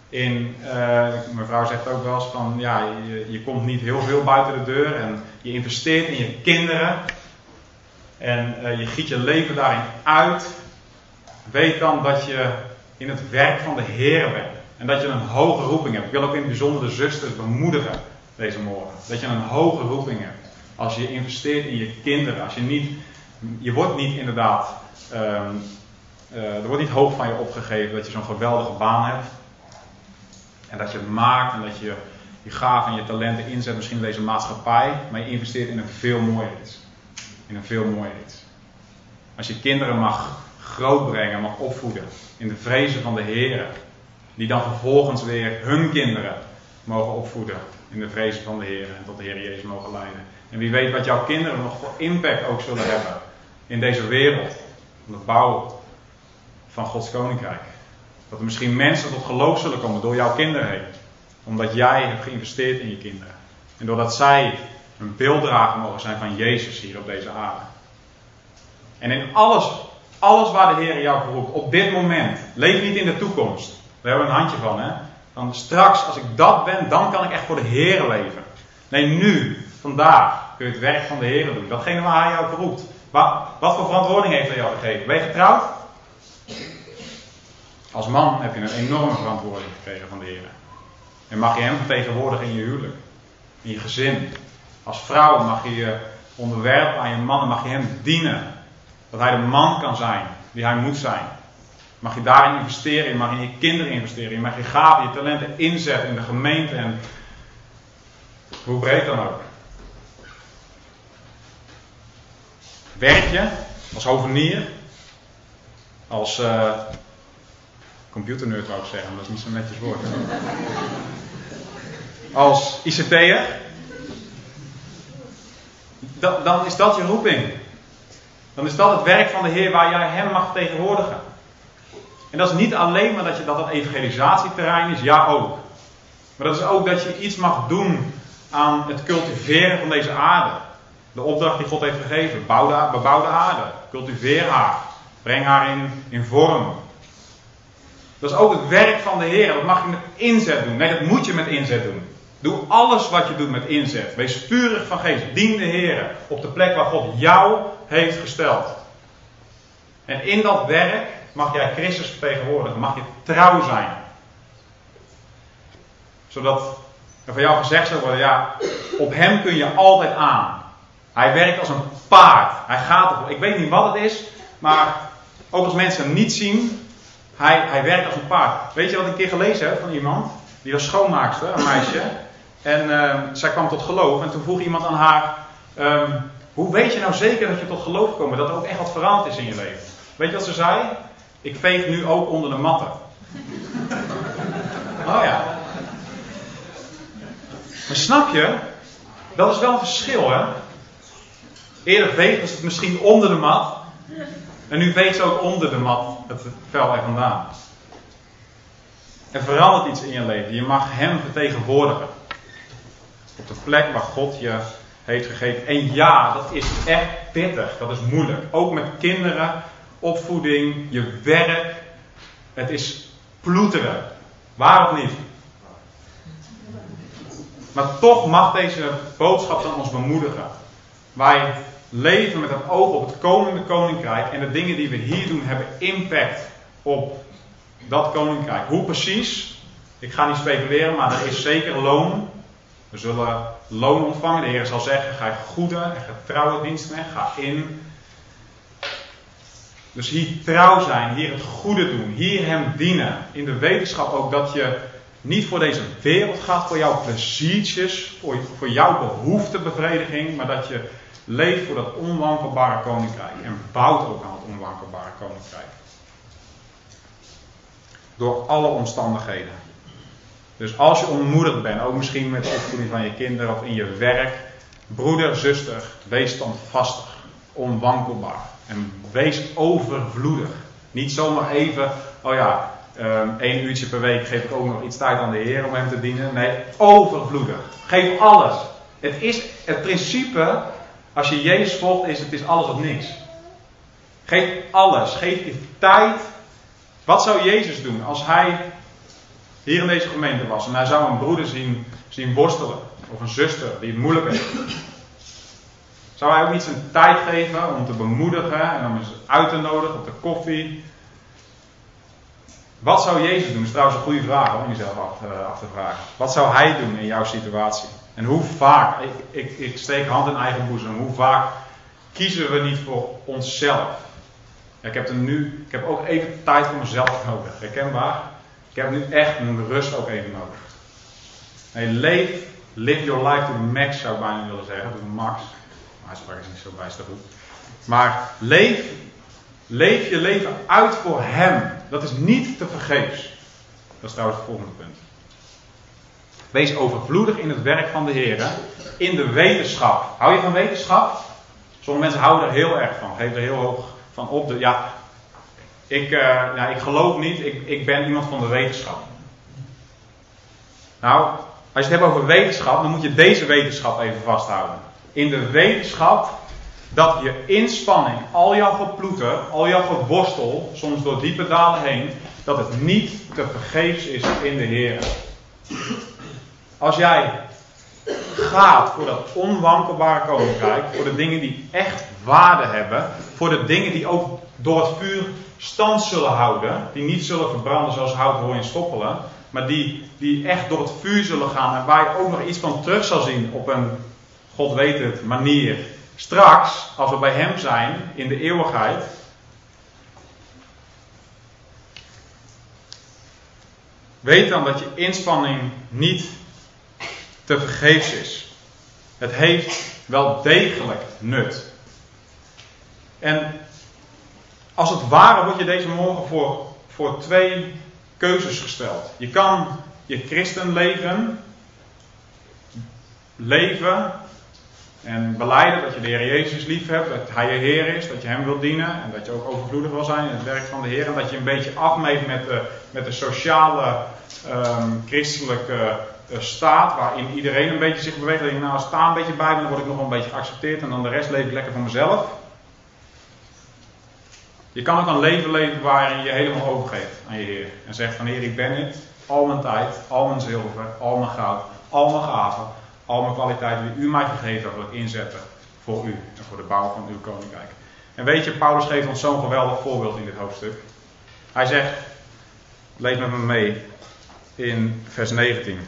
Mijn vrouw zegt ook wel eens van, ja, je komt niet heel veel buiten de deur en je investeert in je kinderen en je giet je leven daarin uit. Weet dan dat je in het werk van de Heer bent en dat je een hoge roeping hebt. Ik wil ook in het bijzonder de zusters bemoedigen deze morgen. Dat je een hoge roeping hebt als je investeert in je kinderen. Als je wordt niet inderdaad, er wordt niet hoog van je opgegeven dat je zo'n geweldige baan hebt. En dat je het maakt en dat je je gaven en je talenten inzet misschien in deze maatschappij. Maar je investeert in een veel mooier iets. In een veel mooier iets. Als je kinderen mag grootbrengen, mag opvoeden in de vrezen van de Heer. Die dan vervolgens weer hun kinderen mogen opvoeden in de vrezen van de Heer. En tot de Heer Jezus mogen leiden. En wie weet wat jouw kinderen nog voor impact ook zullen hebben in deze wereld. Om de bouw van Gods Koninkrijk. Dat er misschien mensen tot geloof zullen komen door jouw kinderen heen. Omdat jij hebt geïnvesteerd in je kinderen. En doordat zij een beelddrager mogen zijn van Jezus hier op deze aarde. En in alles waar de Heer jou roept, op dit moment. Leef niet in de toekomst. Daar hebben we een handje van, hè. Dan straks, als ik dat ben, dan kan ik echt voor de Heer leven. Nee, nu, vandaag, kun je het werk van de Heer doen. Datgene waar Hij jou roept. Wat voor verantwoording heeft Hij jou gegeven? Ben je getrouwd? Als man heb je een enorme verantwoording gekregen van de Heer. En mag je Hem vertegenwoordigen in je huwelijk. In je gezin. Als vrouw mag je je onderwerpen aan je man en mag je Hem dienen. Dat Hij de man kan zijn die Hij moet zijn. Mag je daarin investeren. Je mag in je kinderen investeren. Je mag je gaven, je talenten inzetten in de gemeente. En hoe breed dan ook. Werk je als hovenier. Als computernerd wou ik zeggen. Dat is niet zo'n netjes woord. Als ICT'er. Dan is dat je roeping. Dan is dat het werk van de Heer waar jij Hem mag vertegenwoordigen. En dat is niet alleen maar dat het evangelisatieterrein is, ja ook. Maar dat is ook dat je iets mag doen aan het cultiveren van deze aarde. De opdracht die God heeft gegeven, bebouwde aarde, cultiveer haar, breng haar in vorm. Dat is ook het werk van de Heer, dat mag je met inzet doen. Nee, dat moet je met inzet doen. Doe alles wat je doet met inzet. Wees vurig van geest, dien de Heer op de plek waar God jou heeft gesteld. En in dat werk mag jij Christus vertegenwoordigen. Mag je trouw zijn. Zodat er van jou gezegd zou worden, ja, op Hem kun je altijd aan. Hij werkt als een paard. Hij gaat ervoor. Ik weet niet wat het is, maar ook als mensen hem niet zien, hij werkt als een paard. Weet je wat ik een keer gelezen heb van iemand? Die was schoonmaakster, een meisje. En zij kwam tot geloof. En toen vroeg iemand aan haar, hoe weet je nou zeker dat je tot geloof komt? Dat er ook echt wat veranderd is in je leven? Weet je wat ze zei? Ik veeg nu ook onder de matten. Oh ja. Maar snap je? Dat is wel een verschil, hè? Eerder veegde ze het misschien onder de mat. En nu veegt ze ook onder de mat het vuil er vandaan. Er verandert iets in je leven. Je mag Hem vertegenwoordigen. Op de plek waar God je heeft gegeven. En ja, dat is echt pittig. Dat is moeilijk. Ook met kinderen, opvoeding, je werk. Het is ploeteren. Waar of niet? Maar toch mag deze boodschap dan ons bemoedigen. Wij leven met een oog op het komende koninkrijk. En de dingen die we hier doen hebben impact op dat koninkrijk. Hoe precies? Ik ga niet speculeren, maar er is zeker loon. We zullen loon ontvangen. De Heer zal zeggen, ga goede en getrouwe dienstknecht, ga in. Dus hier trouw zijn, hier het goede doen, hier Hem dienen. In de wetenschap ook dat je niet voor deze wereld gaat, voor jouw pleziertjes, voor jouw behoeftebevrediging, maar dat je leeft voor dat onwankelbare koninkrijk. En bouwt ook aan het onwankelbare koninkrijk. Door alle omstandigheden. Dus als je ontmoedigd bent, ook misschien met de opvoeding van je kinderen of in je werk. Broeder, zuster, wees standvastig, onwankelbaar. En wees overvloedig. Niet zomaar even, 1 uurtje per week geef ik ook nog iets tijd aan de Heer om Hem te dienen. Nee, overvloedig. Geef alles. Het is het principe, als je Jezus volgt, het is alles of niks. Geef alles. Geef je tijd. Wat zou Jezus doen als Hij hier in deze gemeente was en hij zou een broeder zien worstelen, of een zuster die het moeilijk heeft, zou hij ook niet zijn tijd geven om te bemoedigen en om eens uit te nodigen op de koffie? Wat zou Jezus doen? Dat is trouwens een goede vraag om jezelf af te vragen. Wat zou hij doen in jouw situatie? En hoe vaak, ik steek hand in eigen boezem, hoe vaak kiezen we niet voor onszelf? Ik heb ook even tijd voor mezelf nodig, herkenbaar. Ik heb nu echt mijn rust ook even nodig. Hey, live your life to the max, zou ik bijna willen zeggen, to the max. Maar hij sprak is niet zo bijster goed. Maar leef je leven uit voor hem. Dat is niet te vergeefs. Dat is trouwens het volgende punt. Wees overvloedig in het werk van de Heer. In de wetenschap. Hou je van wetenschap? Sommige mensen houden er heel erg van. Geven er heel hoog van op. Ik geloof niet. Ik ben iemand van de wetenschap. Nou, als je het hebt over wetenschap, dan moet je deze wetenschap even vasthouden. In de wetenschap dat je inspanning, al jouw geploeter, al jouw geworstel, soms door diepe dalen heen, dat het niet te vergeefs is in de Heer. Als jij gaat voor dat onwankelbare koninkrijk, voor de dingen die echt waarde hebben, voor de dingen die ook door het vuur stand zullen houden, die niet zullen verbranden zoals hout, hooi en stoppelen, maar die echt door het vuur zullen gaan en waar je ook nog iets van terug zal zien op een, God weet het, manier. Straks, als we bij hem zijn, in de eeuwigheid, weet dan dat je inspanning niet te vergeefs is. Het heeft wel degelijk nut. En als het ware wordt je deze morgen voor twee keuzes gesteld. Je kan je christenleven leven en belijden dat je de Heer Jezus lief hebt, dat Hij je Heer is, dat je Hem wilt dienen en dat je ook overvloedig wil zijn in het werk van de Heer en dat je een beetje afmeet met de sociale christelijke staat waarin iedereen een beetje zich beweegt. Dat je nou, als ik daar een beetje bij ben, dan word ik nog wel een beetje geaccepteerd en dan de rest leef ik lekker voor mezelf. Je kan ook een leven leven waarin je je helemaal overgeeft aan je Heer en zegt van Heer, ik ben het, al mijn tijd, al mijn zilver, al mijn goud, al mijn gaven, al mijn kwaliteiten die u mij gegeven hebt, wil ik inzetten voor u en voor de bouw van uw koninkrijk. En weet je, Paulus geeft ons zo'n geweldig voorbeeld in dit hoofdstuk. Hij zegt, lees met me mee in vers 19.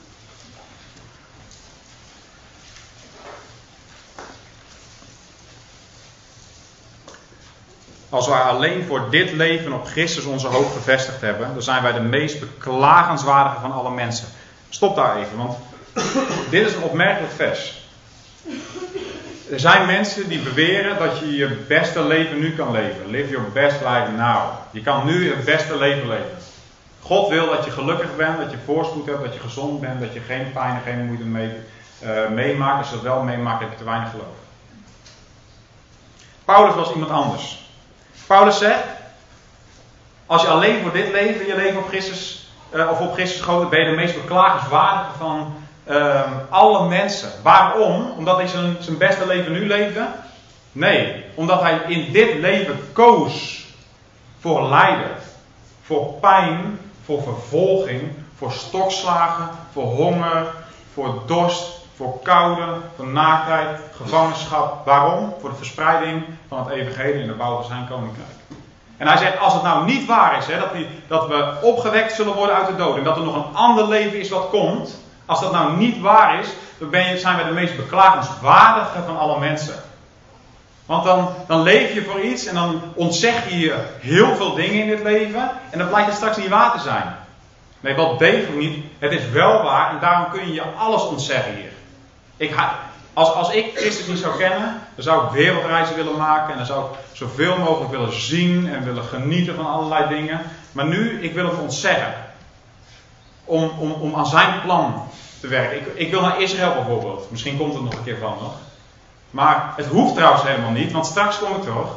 Als wij alleen voor dit leven op Christus onze hoop gevestigd hebben, dan zijn wij de meest beklagenswaardige van alle mensen. Stop daar even, want dit is een opmerkelijk vers. Er zijn mensen die beweren dat je je beste leven nu kan leven. Live your best life now. Je kan nu het beste leven leven. God wil dat je gelukkig bent, dat je voorspoed hebt, dat je gezond bent, dat je geen pijn en geen moeite meemaakt. Als je dat wel meemaakt, heb je te weinig geloof. Paulus was iemand anders. Paulus zegt, als je alleen voor dit leven je leven op Christus, op Christus gooit, ben je de meest beklagenswaardige van alle mensen. Waarom? Omdat hij zijn beste leven nu leefde? Nee, omdat hij in dit leven koos voor lijden, voor pijn, voor vervolging, voor stokslagen, voor honger, voor dorst, voor koude, voor naaktheid, gevangenschap. Waarom? Voor de verspreiding van het evangelie en de bouw van zijn koninkrijk. En hij zegt, als het nou niet waar is, dat we opgewekt zullen worden uit de dood en dat er nog een ander leven is wat komt, als dat nou niet waar is, dan zijn we de meest beklagenswaardige van alle mensen. Want dan leef je voor iets en dan ontzeg je heel veel dingen in dit leven en dan blijkt het straks niet waar te zijn. Nee, wel degelijk niet. Het is wel waar en daarom kun je je alles ontzeggen hier. Als ik Christus niet zou kennen, dan zou ik wereldreizen willen maken en dan zou ik zoveel mogelijk willen zien en willen genieten van allerlei dingen. Maar nu, ik wil het ontzeggen. Om aan zijn plan te werken. Ik wil naar Israël bijvoorbeeld. Misschien komt het nog een keer van nog. Maar het hoeft trouwens helemaal niet, want straks kom ik terug.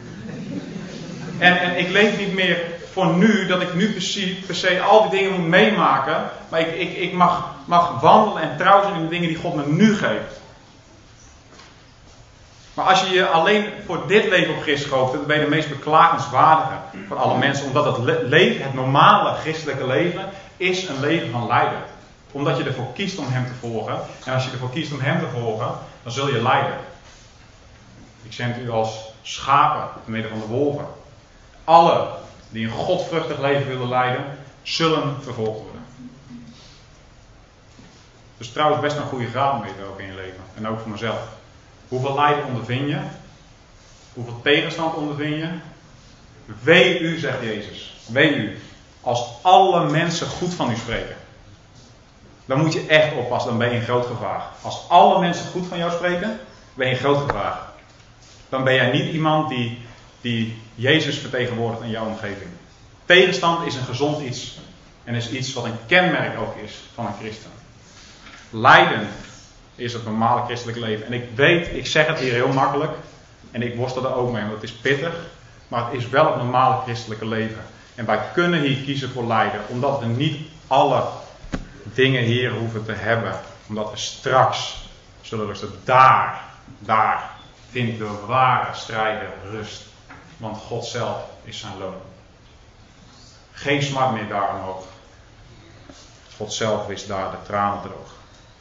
En ik leef niet meer voor nu, dat ik nu per se al die dingen moet meemaken. Maar ik mag wandelen en trouw zijn in de dingen die God me nu geeft. Maar als je je alleen voor dit leven op Christus hoopt, dan ben je de meest beklagenswaardige van alle mensen. Omdat het leven, het normale christelijke leven, is een leven van lijden. Omdat je ervoor kiest om hem te volgen. En als je ervoor kiest om hem te volgen, dan zul je lijden. Ik zend u als schapen te midden van de wolven. Alle die een godvruchtig leven willen leiden, zullen vervolgd worden. Dus trouwens best een goede graadmeter ook in je leven. En ook voor mezelf. Hoeveel lijden ondervind je? Hoeveel tegenstand ondervind je? Wee u, zegt Jezus. Wee u. Als alle mensen goed van u spreken. Dan moet je echt oppassen. Dan ben je in groot gevaar. Als alle mensen goed van jou spreken, ben je in groot gevaar. Dan ben jij niet iemand die Jezus vertegenwoordigt in jouw omgeving. Tegenstand is een gezond iets. En is iets wat een kenmerk ook is van een christen. Lijden is het normale christelijke leven. En ik weet, ik zeg het hier heel makkelijk. En ik worstel er ook mee, want het is pittig. Maar het is wel het normale christelijke leven. En wij kunnen hier kiezen voor lijden. Omdat we niet alle dingen hier hoeven te hebben. Omdat we straks zullen rusten. Daar vindt de ware strijder rust. Want God zelf is zijn loon. Geen smart meer daar omhoog. God zelf is daar de tranen droog.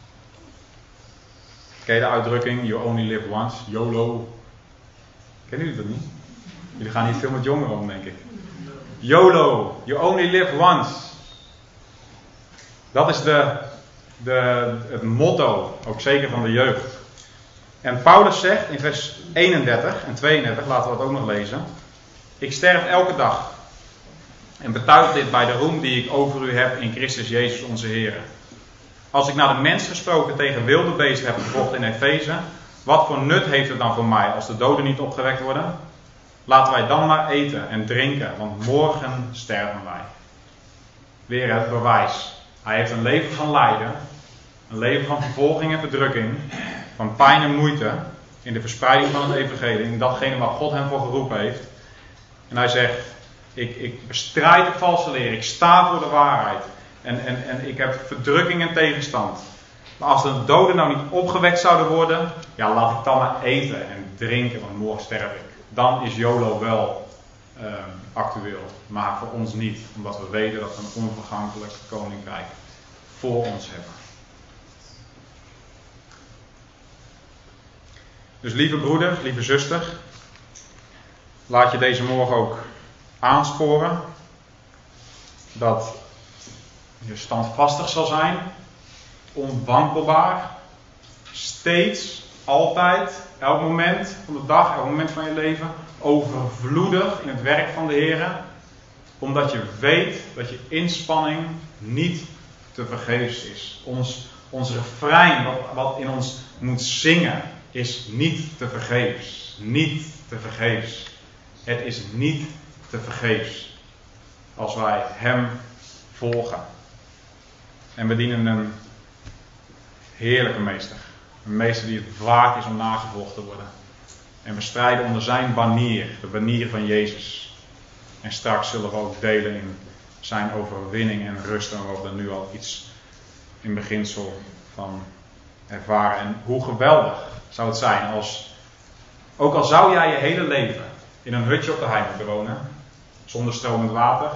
Ken je de uitdrukking, you only live once, YOLO? Kennen jullie dat niet? Jullie gaan niet veel met jongeren om, denk ik. YOLO, you only live once. Dat is het motto, ook zeker van de jeugd. En Paulus zegt in vers 31 en 32, laten we dat ook nog lezen. Ik sterf elke dag. En betuig dit bij de roem die ik over u heb in Christus Jezus onze Heer. Als ik naar de mens gesproken tegen wilde beesten heb gevochten in Efeze, wat voor nut heeft het dan voor mij als de doden niet opgewekt worden? Laten wij dan maar eten en drinken, want morgen sterven wij. Weer het bewijs. Hij heeft een leven van lijden, een leven van vervolging en verdrukking, van pijn en moeite in de verspreiding van het evangelie, in datgene waar God hem voor geroepen heeft. En hij zegt, ik bestrijd de valse leer, ik sta voor de waarheid. En ik heb verdrukking en tegenstand. Maar als de doden nou niet opgewekt zouden worden, ja, laat ik dan maar eten en drinken, want morgen sterf ik. Dan is YOLO wel actueel, maar voor ons niet. Omdat we weten dat we een onvergankelijk koninkrijk voor ons hebben. Dus lieve broeder, lieve zuster, laat je deze morgen ook aansporen dat je standvastig zal zijn, onwankelbaar, steeds, altijd, elk moment van de dag, elk moment van je leven, overvloedig in het werk van de Heer, omdat je weet dat je inspanning niet te vergeefs is. Ons refrein, wat in ons moet zingen, is niet te vergeefs. Niet te vergeefs. Het is niet te vergeefs als wij hem volgen. En we dienen een heerlijke meester. Een meester die het waard is om nagevolgd te worden. En we strijden onder zijn banier, de banier van Jezus. En straks zullen we ook delen in zijn overwinning en rust. En we hebben er nu al iets in beginsel van ervaren. En hoe geweldig zou het zijn als, ook al zou jij je hele leven in een hutje op de hei moeten wonen, zonder stromend water,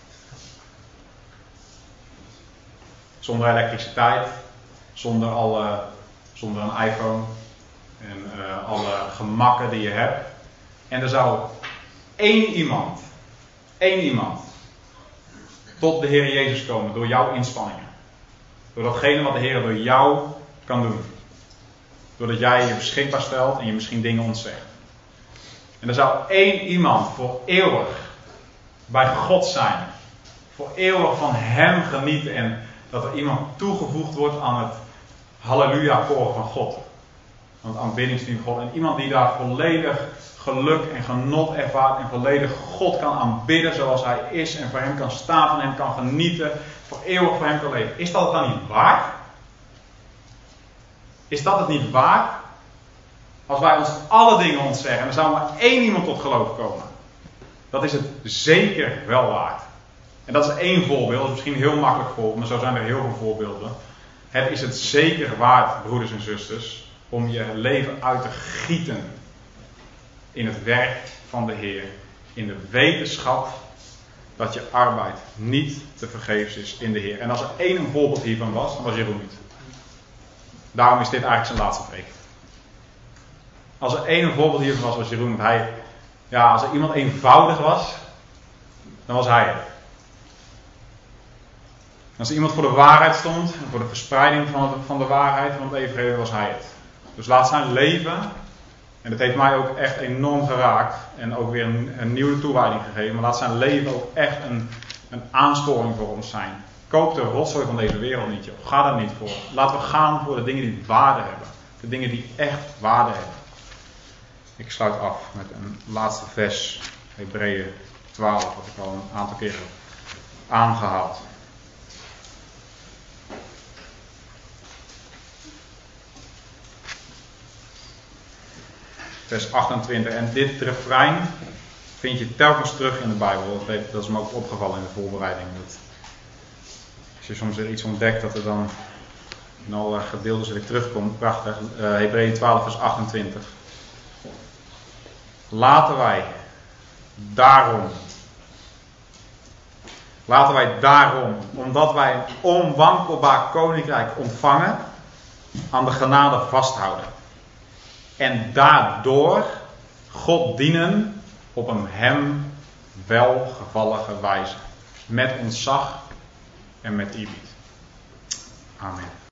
zonder elektriciteit, zonder een iPhone en alle gemakken die je hebt. En er zou één iemand tot de Heer Jezus komen door jouw inspanningen. Door datgene wat de Heer door jou kan doen. Doordat jij je beschikbaar stelt en je misschien dingen ontzegt. En er zou één iemand voor eeuwig bij God zijn. Voor eeuwig van hem genieten. En dat er iemand toegevoegd wordt aan het halleluja-koor van God. Aan het aanbiddingsteam van God. En iemand die daar volledig geluk en genot ervaart. En volledig God kan aanbidden zoals hij is. En voor hem kan staan, van hem kan genieten. Voor eeuwig voor hem kan leven. Is dat het dan niet waard? Is dat het niet waard? Als wij ons alle dingen ontzeggen. En er zou maar één iemand tot geloof komen. Dat is het zeker wel waard. En dat is één voorbeeld. Dat is misschien een heel makkelijk voorbeeld. Maar zo zijn er heel veel voorbeelden. Het is het zeker waard, broeders en zusters. Om je leven uit te gieten. In het werk van de Heer. In de wetenschap dat je arbeid niet te vergeefs is in de Heer. En als er één voorbeeld hiervan was, dan was Jeroen niet. Daarom is dit eigenlijk zijn laatste preek. Als er één voorbeeld hiervan was, was Jeroen. Want als er iemand eenvoudig was, dan was hij het. Als er iemand voor de waarheid stond, voor de verspreiding van de waarheid van het evangelie, was hij het. Dus laat zijn leven, en dat heeft mij ook echt enorm geraakt en ook weer een nieuwe toewijding gegeven, maar laat zijn leven ook echt een aansporing voor ons zijn. Koop de rotzooi van deze wereld niet, joh. Ga daar niet voor. Laten we gaan voor de dingen die waarde hebben. De dingen die echt waarde hebben. Ik sluit af met een laatste vers, Hebreeën 12, wat ik al een aantal keer heb aangehaald. Vers 28. En dit refrein vind je telkens terug in de Bijbel. Dat is me ook opgevallen in de voorbereiding. Als je soms weer iets ontdekt, dat er dan in alle gedeeltes weer terugkomt. Prachtig. Hebreeën 12 vers 28. Laten wij daarom, omdat wij een onwankelbaar koninkrijk ontvangen, aan de genade vasthouden. En daardoor God dienen op een hem welgevallige wijze. Met ontzag en met eerbied. Amen.